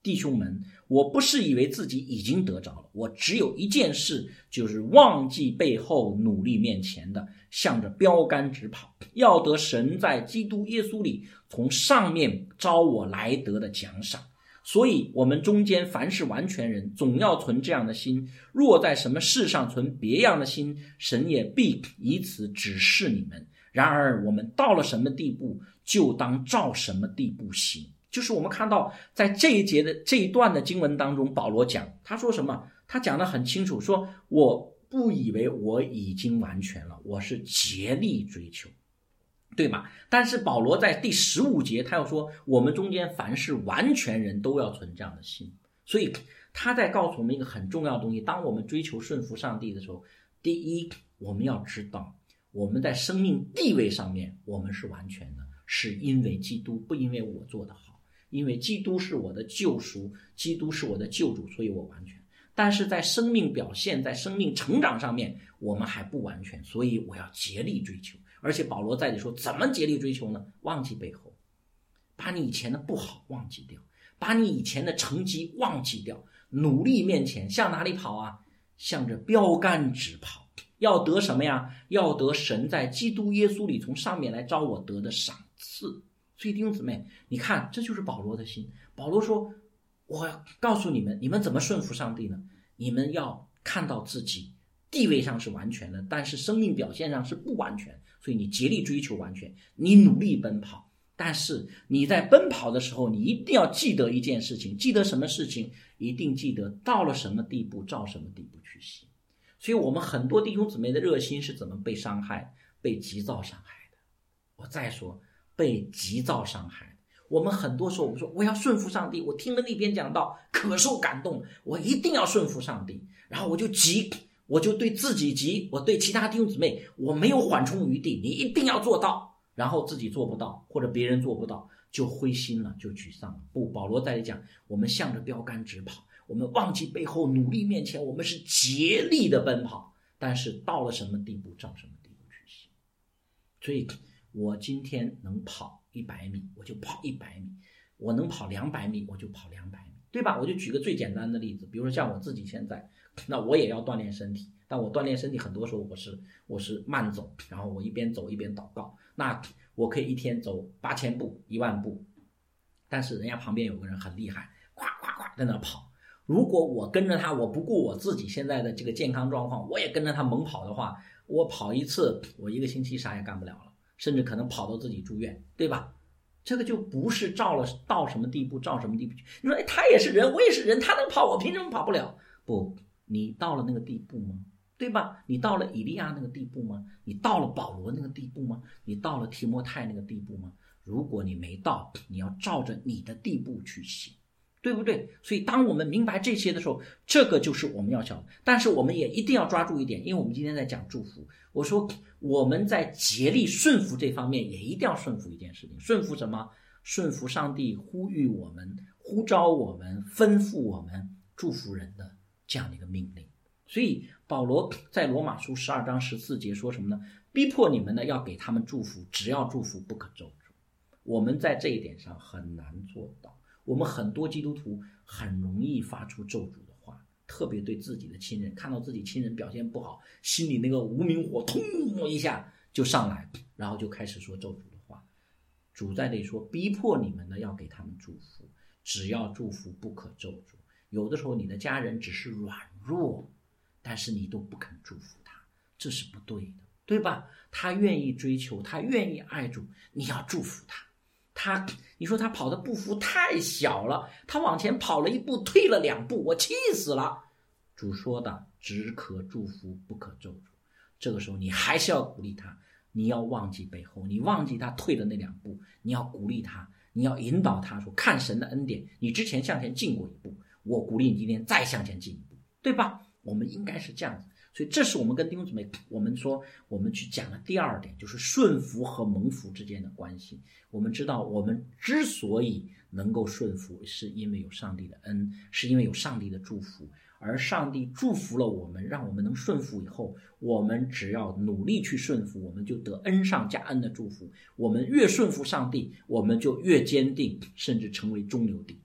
S1: 弟兄们，我不是以为自己已经得着了，我只有一件事，就是忘记背后，努力面前的，向着标杆直跑，要得神在基督耶稣里从上面招我来得的奖赏。所以我们中间凡是完全人，总要存这样的心，若在什么事上存别样的心，神也必以此指示你们。然而我们到了什么地步，就当照什么地步行。就是我们看到在这一节的这一段的经文当中，保罗讲，他说什么？他讲得很清楚，说我不以为我已经完全了，我是竭力追求，对吧？但是保罗在第十五节他又说，我们中间凡是完全人都要存这样的心。所以他在告诉我们一个很重要的东西，当我们追求顺服上帝的时候，第一，我们要知道我们在生命地位上面我们是完全的，是因为基督，不因为我做得好。因为基督是我的救赎，基督是我的救主，所以我完全。但是在生命表现，在生命成长上面我们还不完全，所以我要竭力追求。而且保罗在这里说，怎么竭力追求呢？忘记背后，把你以前的不好忘记掉，把你以前的成绩忘记掉，努力面前向哪里跑啊？向着标杆直跑。要得什么呀？要得神在基督耶稣里从上面来招我得的赏赐。所以弟兄姊妹，你看，这就是保罗的心。保罗说，我要告诉你们，你们怎么顺服上帝呢？你们要看到自己地位上是完全的，但是生命表现上是不完全，所以你竭力追求完全，你努力奔跑。但是你在奔跑的时候，你一定要记得一件事情，记得什么事情？一定记得到了什么地步照什么地步去行。所以我们很多弟兄姊妹的热心是怎么被伤害？被急躁伤害的。我再说，被急躁伤害。我们很多时候我们说我要顺服上帝，我听了那篇讲道可受感动，我一定要顺服上帝，然后我就急，我就对自己急，我对其他弟兄姊妹我没有缓冲余地，你一定要做到，然后自己做不到或者别人做不到就灰心了，就沮丧了。不，保罗在这里讲，我们向着标杆直跑，我们忘记背后，努力面前，我们是竭力的奔跑，但是到了什么地步照什么地步去行。所以我今天能跑一百米我就跑一百米，我能跑两百米我就跑两百米，对吧？我就举个最简单的例子，比如说像我自己现在，那我也要锻炼身体，但我锻炼身体很多时候我是我是慢走，然后我一边走一边祷告，那我可以一天走八千步一万步，但是人家旁边有个人很厉害，夸夸夸在那跑，如果我跟着他，我不顾我自己现在的这个健康状况，我也跟着他猛跑的话，我跑一次我一个星期啥也干不了了，甚至可能跑到自己住院，对吧？这个就不是照了到什么地步照什么地步去。你说，哎，他也是人，我也是人，他能跑，我凭什么跑不了？不，你到了那个地步吗？对吧？你到了以利亚那个地步吗？你到了保罗那个地步吗？你到了提摩太那个地步吗？如果你没到，你要照着你的地步去行，对不对？所以当我们明白这些的时候，这个就是我们要想的。但是我们也一定要抓住一点，因为我们今天在讲祝福，我说我们在竭力顺服这方面也一定要顺服一件事情。顺服什么？顺服上帝呼吁我们，呼召我们，吩咐我们祝福人的这样的一个命令。所以保罗在罗马书十二章十四节说什么呢？逼迫你们呢要给他们祝福，只要祝福不可咒诅。我们在这一点上很难做到，我们很多基督徒很容易发出咒诅的话，特别对自己的亲人，看到自己亲人表现不好，心里那个无名火通一下就上来，然后就开始说咒诅的话。主在这里说，逼迫你们呢要给他们祝福，只要祝福不可咒诅。有的时候你的家人只是软弱，但是你都不肯祝福他，这是不对的，对吧？他愿意追求，他愿意爱主，你要祝福他。他，你说他跑的步幅太小了，他往前跑了一步，退了两步，我气死了。主说的，只可祝福，不可咒诅。这个时候你还是要鼓励他，你要忘记背后，你忘记他退的那两步，你要鼓励他，你要引导他说，看神的恩典，你之前向前进过一步，我鼓励你今天再向前进一步，对吧？我们应该是这样子。所以这是我们跟弟兄姊妹，我们说我们去讲的第二点，就是顺服和蒙福之间的关系。我们知道我们之所以能够顺服，是因为有上帝的恩，是因为有上帝的祝福，而上帝祝福了我们，让我们能顺服以后，我们只要努力去顺服，我们就得恩上加恩的祝福。我们越顺服上帝，我们就越坚定，甚至成为中流砥柱。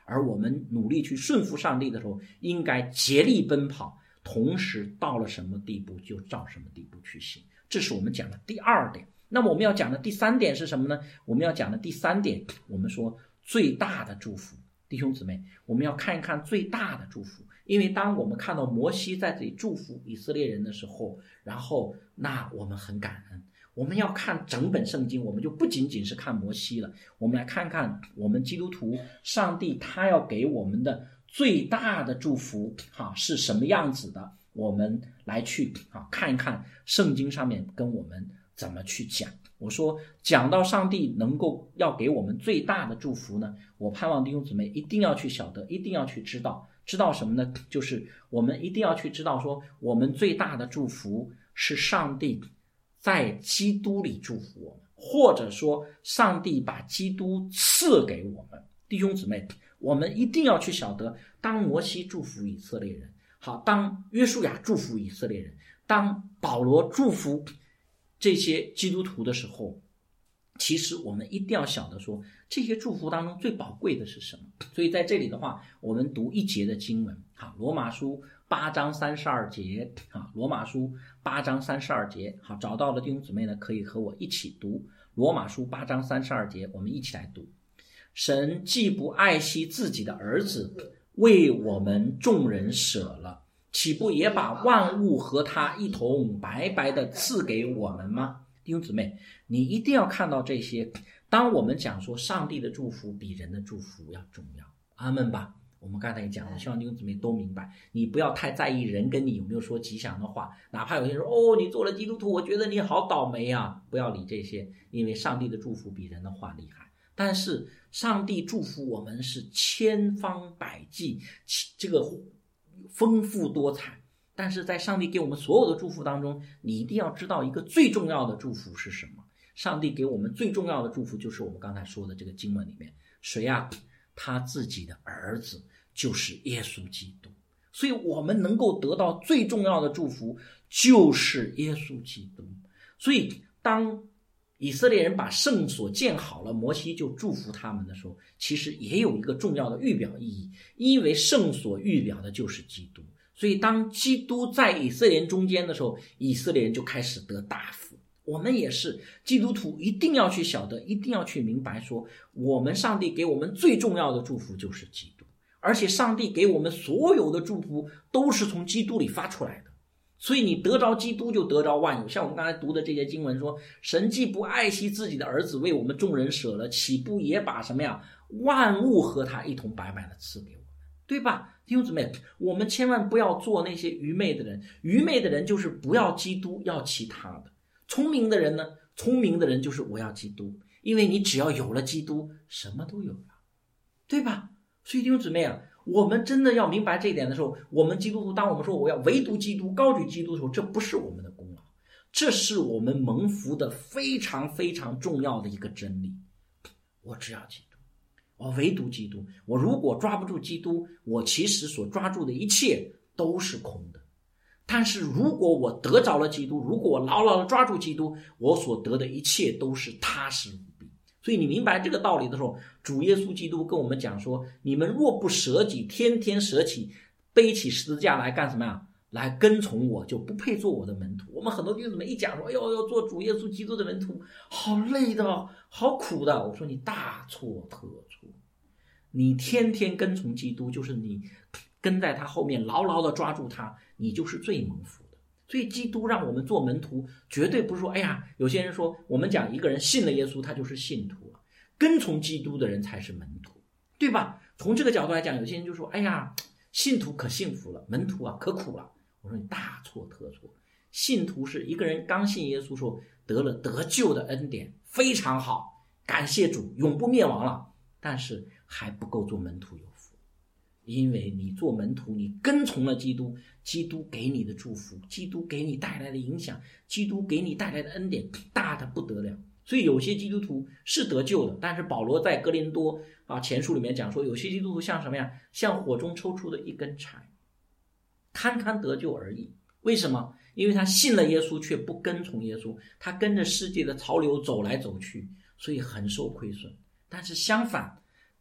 S1: 而我们努力去顺服上帝的时候，应该竭力奔跑，同时到了什么地步就照什么地步去行。这是我们讲的第二点。那么我们要讲的第三点是什么呢？我们要讲的第三点，我们说最大的祝福。弟兄姊妹，我们要看一看最大的祝福，因为当我们看到摩西在这里祝福以色列人的时候，然后那我们很感恩。我们要看整本圣经，我们就不仅仅是看摩西了，我们来看看我们基督徒上帝他要给我们的最大的祝福哈是什么样子的，我们来去啊看一看圣经上面跟我们怎么去讲。我说讲到上帝能够要给我们最大的祝福呢，我盼望弟兄姊妹一定要去晓得，一定要去知道。知道什么呢？就是我们一定要去知道说，我们最大的祝福是上帝在基督里祝福我们，或者说上帝把基督赐给我们。弟兄姊妹，我们一定要去晓得，当摩西祝福以色列人，好，当约书亚祝福以色列人，当保罗祝福这些基督徒的时候，其实我们一定要晓得说，这些祝福当中最宝贵的是什么。所以在这里的话，我们读一节的经文，好，罗马书八章三十二节，好，罗马书八章三十二节，好，找到的弟兄姊妹呢，可以和我一起读罗马书八章三十二节，我们一起来读。神既不爱惜自己的儿子，为我们众人舍了，岂不也把万物和他一同白白的赐给我们吗？弟兄姊妹，你一定要看到这些。当我们讲说上帝的祝福比人的祝福要重要，阿们吧。我们刚才也讲了，希望弟兄姊妹都明白，你不要太在意人跟你有没有说吉祥的话，哪怕有些人说哦，你做了基督徒，我觉得你好倒霉啊，不要理这些，因为上帝的祝福比人的话厉害。但是上帝祝福我们是千方百计，这个丰富多彩。但是在上帝给我们所有的祝福当中，你一定要知道一个最重要的祝福是什么。上帝给我们最重要的祝福就是我们刚才说的这个经文里面，谁啊？他自己的儿子，就是耶稣基督。所以我们能够得到最重要的祝福就是耶稣基督。所以当以色列人把圣所建好了，摩西就祝福他们的时候，其实也有一个重要的预表意义，因为圣所预表的就是基督。所以当基督在以色列人中间的时候，以色列人就开始得大福。我们也是基督徒，一定要去晓得，一定要去明白说，我们上帝给我们最重要的祝福就是基督，而且上帝给我们所有的祝福都是从基督里发出来的。所以你得着基督就得着万有，像我们刚才读的这些经文说，神既不爱惜自己的儿子，为我们众人舍了，岂不也把什么呀？万物和他一同白白的赐给我们，对吧？弟兄姊妹，我们千万不要做那些愚昧的人。愚昧的人就是不要基督，要其他的。聪明的人呢？聪明的人就是我要基督，因为你只要有了基督，什么都有了，对吧？所以弟兄姊妹啊，我们真的要明白这一点的时候，我们基督徒，当我们说我要唯独基督，高举基督的时候，这不是我们的功劳，这是我们蒙福的非常非常重要的一个真理。我只要基督，我唯独基督，我如果抓不住基督，我其实所抓住的一切都是空的。但是如果我得着了基督，如果我牢牢的抓住基督，我所得的一切都是踏实无比。所以你明白这个道理的时候，主耶稣基督跟我们讲说，你们若不舍己，天天舍起背起十字架来干什么呀？来跟从我，就不配做我的门徒。我们很多弟兄姊妹一讲说，哎呦，要做主耶稣基督的门徒，好累的，好苦的。我说你大错特错，你天天跟从基督，就是你跟在他后面牢牢的抓住他，你就是最蒙福的。所以基督让我们做门徒，绝对不是说，哎呀，有些人说我们讲一个人信了耶稣他就是信徒了，跟从基督的人才是门徒，对吧？从这个角度来讲，有些人就说，哎呀，信徒可幸福了，门徒啊可苦了。我说你大错特错，信徒是一个人刚信耶稣时候得了得救的恩典，非常好，感谢主，永不灭亡了，但是还不够做门徒有福。因为你做门徒，你跟从了基督，基督给你的祝福，基督给你带来的影响，基督给你带来的恩典大的不得了。所以有些基督徒是得救的，但是保罗在哥林多啊前书里面讲说，有些基督徒像什么呀？像火中抽出的一根柴，堪堪得救而已。为什么？因为他信了耶稣却不跟从耶稣，他跟着世界的潮流走来走去，所以很受亏损。但是相反，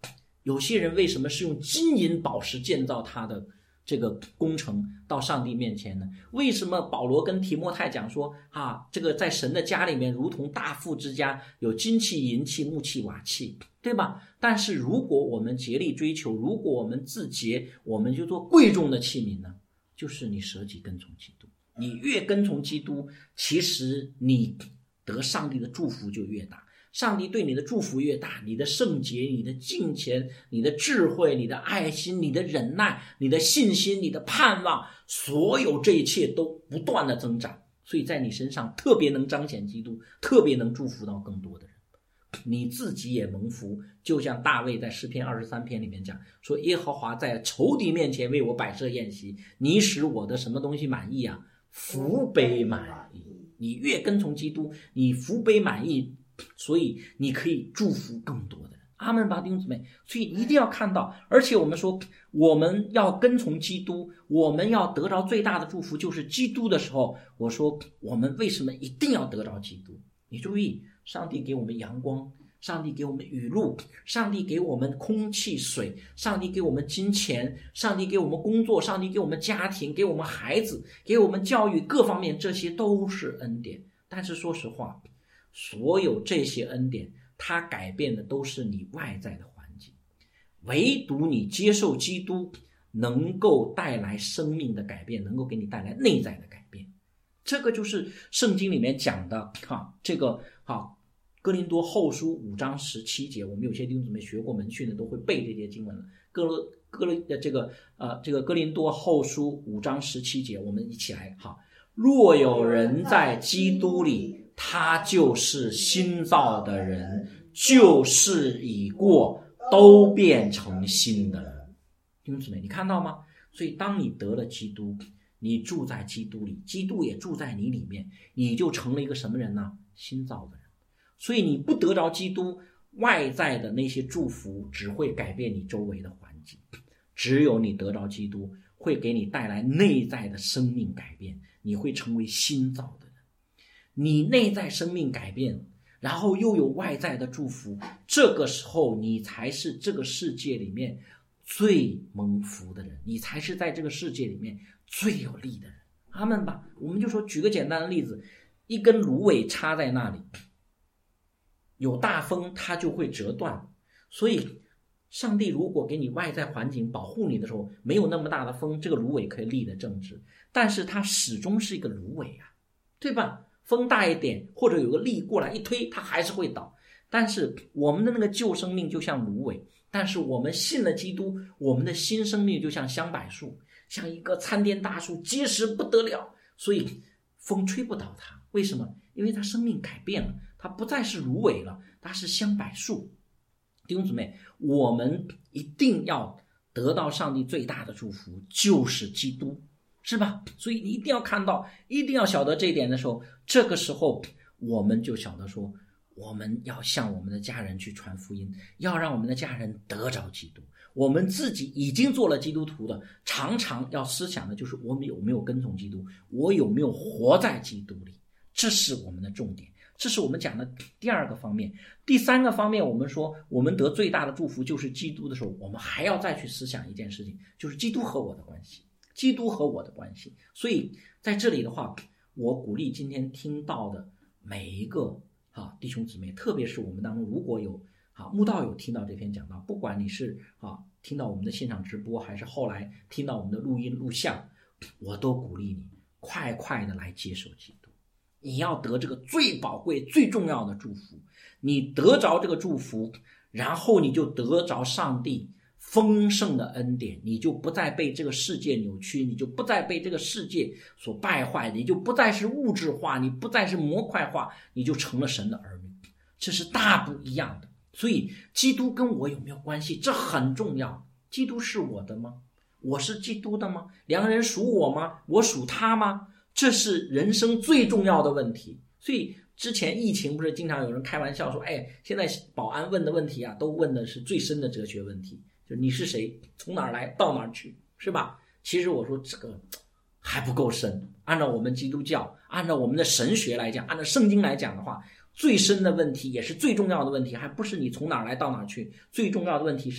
S1: 有些人为什么是用金银宝石建造他的这个工程到上帝面前呢？为什么保罗跟提摩太讲说啊，这个在神的家里面如同大富之家，有金器银器木器瓦器，对吧？但是如果我们竭力追求，如果我们自洁，我们就做贵重的器皿呢，就是你舍己跟从基督。你越跟从基督，其实你得上帝的祝福就越大，上帝对你的祝福越大，你的圣洁，你的敬虔，你的智慧，你的爱心，你的忍耐，你的信心，你的盼望，所有这一切都不断的增长，所以在你身上特别能彰显基督，特别能祝福到更多的人，你自己也蒙福。就像大卫在诗篇二十三篇里面讲说，耶和华在仇敌面前为我摆设宴席，你使我的什么东西满意啊？福杯满意。你越跟从基督，你福杯满意，所以你可以祝福更多的人。阿们吧，弟兄姊妹。所以一定要看到，而且我们说我们要跟从基督，我们要得着最大的祝福就是基督的时候，我说我们为什么一定要得着基督？你注意，上帝给我们阳光，上帝给我们雨露，上帝给我们空气水，上帝给我们金钱，上帝给我们工作，上帝给我们家庭，给我们孩子，给我们教育，各方面这些都是恩典。但是说实话，所有这些恩典它改变的都是你外在的环境，唯独你接受基督能够带来生命的改变，能够给你带来内在的改变。这个就是圣经里面讲的哈，这个哈哥林多后书五章十七节，我们有些弟兄姊妹学过门训的都会背这些经文了。哥哥这个呃这个哥林多后书五章十七节，我们一起来哈。若有人在基督里，他就是新造的人，旧事已过，都变成新的了。弟兄姊妹，你看到吗？所以当你得了基督，你住在基督里，基督也住在你里面，你就成了一个什么人呢？新造的人。所以你不得着基督，外在的那些祝福只会改变你周围的环境，只有你得着基督，会给你带来内在的生命改变，你会成为新造的人。你内在生命改变，然后又有外在的祝福，这个时候你才是这个世界里面最蒙福的人，你才是在这个世界里面最有利的人。阿们吧。我们就说举个简单的例子，一根芦苇插在那里，有大风它就会折断，所以上帝如果给你外在环境保护你的时候，没有那么大的风，这个芦苇可以立得正直，但是它始终是一个芦苇啊，对吧？风大一点或者有个力过来一推，它还是会倒。但是我们的那个旧生命就像芦苇，但是我们信了基督，我们的新生命就像香柏树，像一棵参天大树，结实不得了，所以风吹不倒它。为什么？因为它生命改变了，它不再是芦苇了，它是香柏树。弟兄姊妹，我们一定要得到上帝最大的祝福，就是基督，是吧？所以你一定要看到，一定要晓得这一点的时候，这个时候我们就晓得说，我们要向我们的家人去传福音，要让我们的家人得着基督。我们自己已经做了基督徒的，常常要思想的就是我们有没有跟从基督，我有没有活在基督里，这是我们的重点。这是我们讲的第二个方面。第三个方面，我们说我们得最大的祝福就是基督的时候，我们还要再去思想一件事情，就是基督和我的关系，基督和我的关系。所以在这里的话，我鼓励今天听到的每一个啊弟兄姊妹，特别是我们当中如果有啊慕道友听到这篇讲道，不管你是啊听到我们的现场直播，还是后来听到我们的录音录像，我都鼓励你快快的来接受基督。你要得这个最宝贵最重要的祝福，你得着这个祝福，然后你就得着上帝丰盛的恩典，你就不再被这个世界扭曲，你就不再被这个世界所败坏，你就不再是物质化，你不再是模块化，你就成了神的儿女，这是大不一样的。所以基督跟我有没有关系，这很重要。基督是我的吗？我是基督的吗？两个人属我吗？我属他吗？这是人生最重要的问题。所以之前疫情不是经常有人开玩笑说，哎，现在保安问的问题啊，都问的是最深的哲学问题，就是你是谁，从哪儿来到哪儿去，是吧？其实我说这个还不够深。按照我们基督教，按照我们的神学来讲，按照圣经来讲的话，最深的问题也是最重要的问题，还不是你从哪儿来到哪儿去，最重要的问题是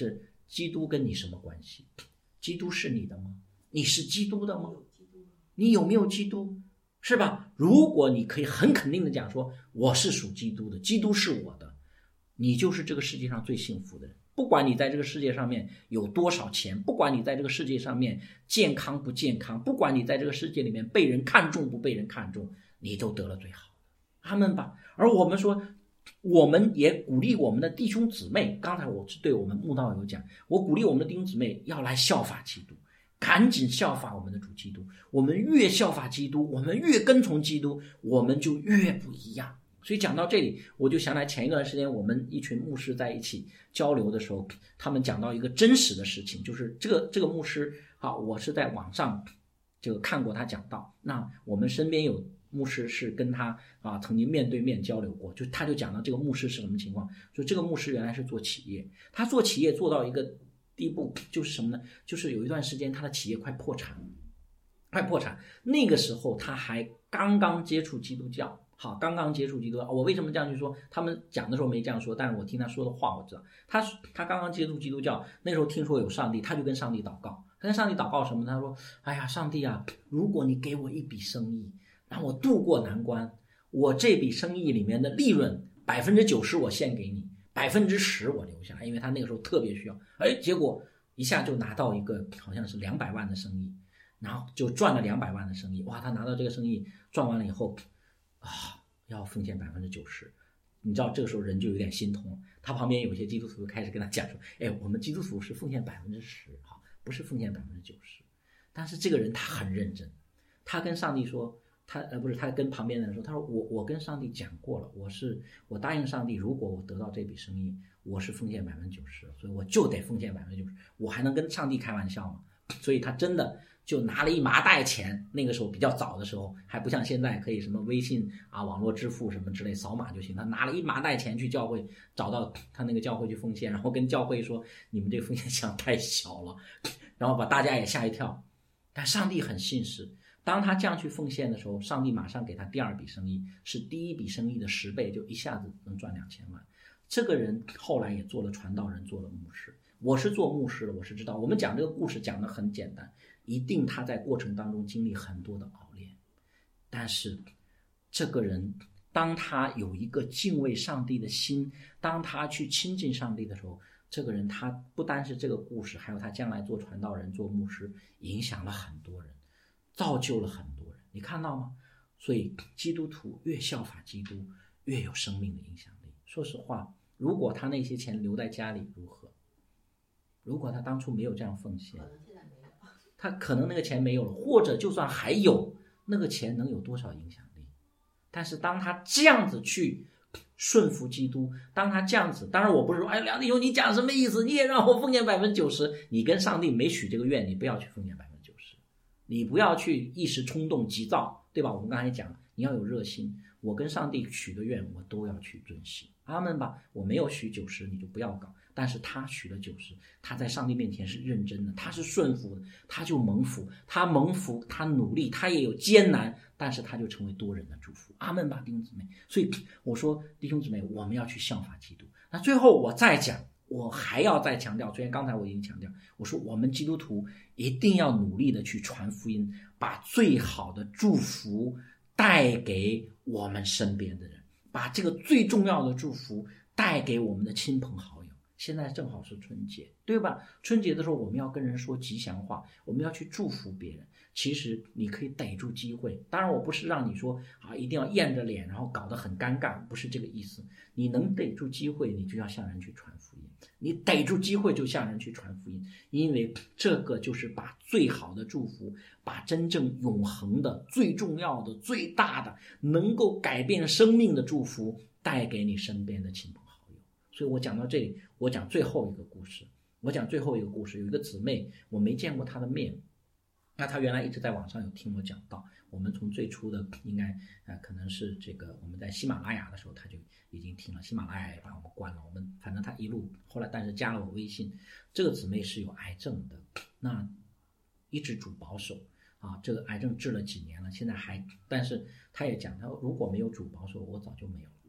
S1: 基督跟你什么关系？基督是你的吗？你是基督的吗？你有没有基督？是吧？如果你可以很肯定的讲说我是属基督的，基督是我的，你就是这个世界上最幸福的人。不管你在这个世界上面有多少钱，不管你在这个世界上面健康不健康，不管你在这个世界里面被人看重不被人看重，你都得了最好的。阿们吧。而我们说，我们也鼓励我们的弟兄姊妹，刚才我是对我们慕道友讲，我鼓励我们的弟兄姊妹要来效法基督，赶紧效法我们的主基督。我们越效法基督，我们越跟从基督，我们就越不一样。所以讲到这里，我就想来前一段时间我们一群牧师在一起交流的时候，他们讲到一个真实的事情，就是这个这个牧师啊，我是在网上这个看过他讲到，那我们身边有牧师是跟他啊曾经面对面交流过，就他就讲到这个牧师是什么情况，说这个牧师原来是做企业，他做企业做到一个地步，就是什么呢？就是有一段时间他的企业快破产，快破产，那个时候他还刚刚接触基督教。好，刚刚接触基督教，我为什么这样去说？他们讲的时候没这样说，但是我听他说的话，我知道他他刚刚接触基督教，那时候听说有上帝，他就跟上帝祷告。他跟上帝祷告什么？他说：“哎呀，上帝啊，如果你给我一笔生意，让我渡过难关，我这笔生意里面的利润百分之九十我献给你，百分之十我留下来，因为他那个时候特别需要。哎，结果一下就拿到一个好像是两百万的生意，然后就赚了两百万的生意。哇，他拿到这个生意赚完了以后。”啊，要奉献百分之九十，你知道这个时候人就有点心痛了。他旁边有些基督徒开始跟他讲说：“哎，我们基督徒是奉献百分之十，哈，不是奉献百分之九十。”但是这个人他很认真，他跟上帝说，他呃不是他跟旁边的人说，他说我我跟上帝讲过了，我是我答应上帝，如果我得到这笔生意，我是奉献百分之九十，所以我就得奉献百分之九十，我还能跟上帝开玩笑吗？所以他真的。就拿了一麻袋钱，那个时候比较早的时候，还不像现在可以什么微信啊、网络支付什么之类，扫码就行。他拿了一麻袋钱去教会，找到他那个教会去奉献，然后跟教会说：“你们这个奉献箱太小了。”然后把大家也吓一跳。但上帝很信实，当他这样去奉献的时候，上帝马上给他第二笔生意，是第一笔生意的十倍，就一下子能赚两千万。这个人后来也做了传道人，做了牧师。我是做牧师的，我是知道，我们讲这个故事讲得很简单。一定他在过程当中经历很多的熬炼，但是这个人当他有一个敬畏上帝的心，当他去亲近上帝的时候，这个人他不单是这个故事，还有他将来做传道人做牧师，影响了很多人，造就了很多人，你看到吗？所以基督徒越效法基督，越有生命的影响力。说实话，如果他那些钱留在家里如何？如果他当初没有这样奉献，他可能那个钱没有了，或者就算还有，那个钱能有多少影响力？但是当他这样子去顺服基督，当他这样子，当然我不是说，哎，梁弟兄你讲什么意思？你也让我奉献百分之九十，你跟上帝没许这个愿，你不要去奉献百分之九十，你不要去一时冲动急躁，对吧？我们刚才讲了，你要有热心。我跟上帝许的愿，我都要去遵行。阿们吧。我没有许九十，你就不要搞。但是他许了九十，他在上帝面前是认真的，他是顺服的，他就蒙福，他蒙福，他努力，他也有艰难，但是他就成为多人的祝福。阿们吧，弟兄姊妹。所以我说，弟兄姊妹，我们要去效法基督。那最后我再讲，我还要再强调，虽然刚才我已经强调，我说我们基督徒一定要努力的去传福音，把最好的祝福带给我们身边的人，把这个最重要的祝福带给我们的亲朋好友。现在正好是春节，对吧？春节的时候我们要跟人说吉祥话，我们要去祝福别人。其实你可以逮住机会，当然我不是让你说啊一定要硬着脸然后搞得很尴尬，不是这个意思。你能逮住机会，你就要向人去传福音，你逮住机会就向人去传福音，因为这个就是把最好的祝福，把真正永恒的最重要的最大的能够改变生命的祝福带给你身边的亲朋好友。所以我讲到这里，我讲最后一个故事我讲最后一个故事有一个姊妹，我没见过她的面，那她原来一直在网上有听我讲到，我们从最初的应该呃可能是这个我们在喜马拉雅的时候她就已经听了，喜马拉雅也把我们关了，我们反正她一路后来但是加了我微信。这个姊妹是有癌症的，那一直主保守啊，这个癌症治了几年了，现在还，但是她也讲，她如果没有主保守我早就没有了，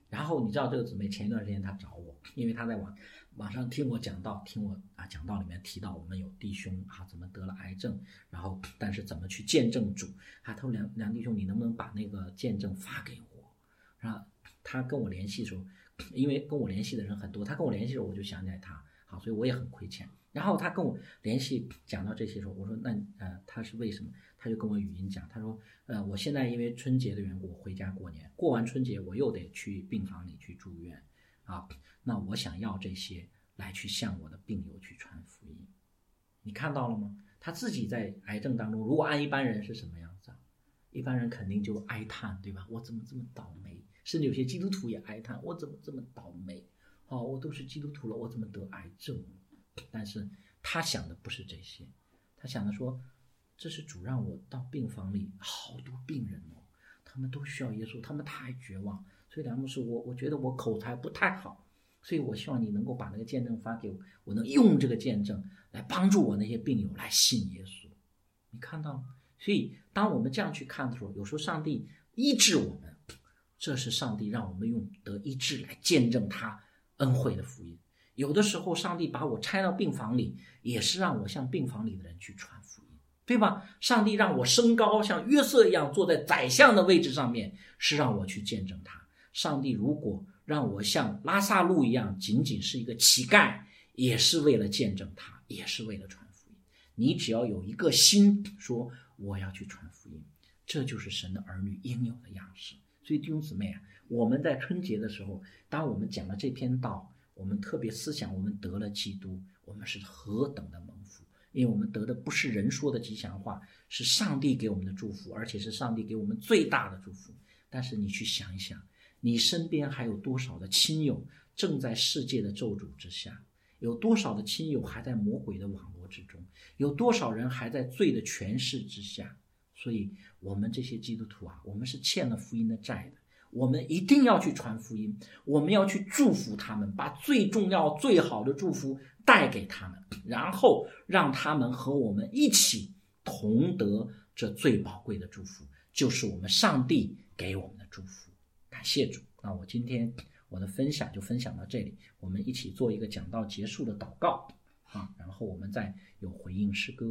S1: 然后你知道这个姊妹前一段时间她找我，因为她在网网上听我讲道，听我啊讲道里面提到我们有弟兄啊怎么得了癌症，然后但是怎么去见证主啊，他说梁梁弟兄你能不能把那个见证发给我？然后他跟我联系的时候，因为跟我联系的人很多，他跟我联系的时候我就想起来他，好，所以我也很亏欠。然后他跟我联系讲到这些时候，我说那呃他是为什么？他就跟我语音讲，他说呃我现在因为春节的缘故我回家过年，过完春节我又得去病房里去住院啊，那我想要这些来去向我的病友去传福音。你看到了吗？他自己在癌症当中，如果按一般人是什么样子啊？一般人肯定就哀叹，对吧？我怎么这么倒霉？甚至有些基督徒也哀叹，我怎么这么倒霉？哦，我都是基督徒了，我怎么得癌症？但是他想的不是这些，他想的说，这是主让我到病房里，好多病人哦，他们都需要耶稣，他们太绝望。所以梁牧师，我我觉得我口才不太好，所以我希望你能够把那个见证发给我，我能用这个见证来帮助我那些病友来信耶稣。你看到吗？所以当我们这样去看的时候，有时候上帝医治我们，这是上帝让我们用得医治来见证他恩惠的福音。有的时候上帝把我拆到病房里，也是让我向病房里的人去传福音，对吧？上帝让我升高，像约瑟一样坐在宰相的位置上面，是让我去见证他。上帝如果让我像拉撒路一样仅仅是一个乞丐，也是为了见证他，也是为了传福音。你只要有一个心说我要去传福音，这就是神的儿女应有的样式。所以弟兄姊妹啊，我们在春节的时候，当我们讲了这篇道，我们特别思想我们得了基督，我们是何等的蒙福。因为我们得的不是人说的吉祥话，是上帝给我们的祝福，而且是上帝给我们最大的祝福。但是你去想一想，你身边还有多少的亲友正在世界的咒诅之下，有多少的亲友还在魔鬼的网络之中，有多少人还在罪的权势之下。所以我们这些基督徒啊，我们是欠了福音的债的，我们一定要去传福音，我们要去祝福他们，把最重要最好的祝福带给他们，然后让他们和我们一起同得这最宝贵的祝福，就是我们上帝给我们的祝福。感谢主。那我今天我的分享就分享到这里，我们一起做一个讲道结束的祷告啊，然后我们再有回应诗歌。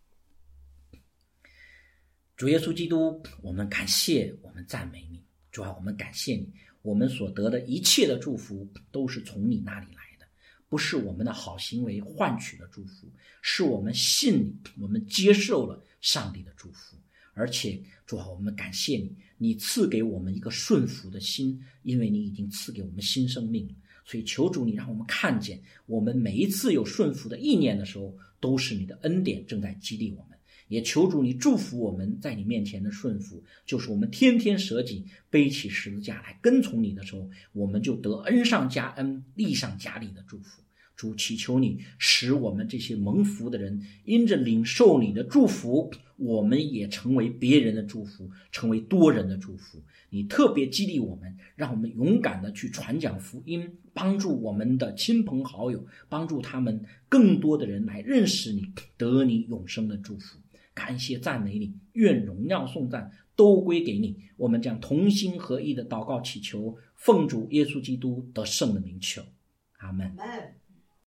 S1: 主耶稣基督，我们感谢，我们赞美你。主啊，我们感谢你，我们所得的一切的祝福都是从你那里来的，不是我们的好行为换取的祝福，是我们信你，我们接受了上帝的祝福。而且主啊，我们感谢你，你赐给我们一个顺服的心，因为你已经赐给我们新生命了。所以求主你让我们看见，我们每一次有顺服的意念的时候，都是你的恩典正在激励我们。也求主你祝福我们在你面前的顺服，就是我们天天舍己背起十字架来跟从你的时候，我们就得恩上加恩，利上加利的祝福。主，祈求你使我们这些蒙福的人，因着领受你的祝福，我们也成为别人的祝福，成为多人的祝福。你特别激励我们，让我们勇敢的去传讲福音，帮助我们的亲朋好友，帮助他们更多的人来认识你，得你永生的祝福。感谢赞美你，愿荣耀颂赞都归给你。我们将同心合意的祷告祈求，奉主耶稣基督得胜的名求，阿们。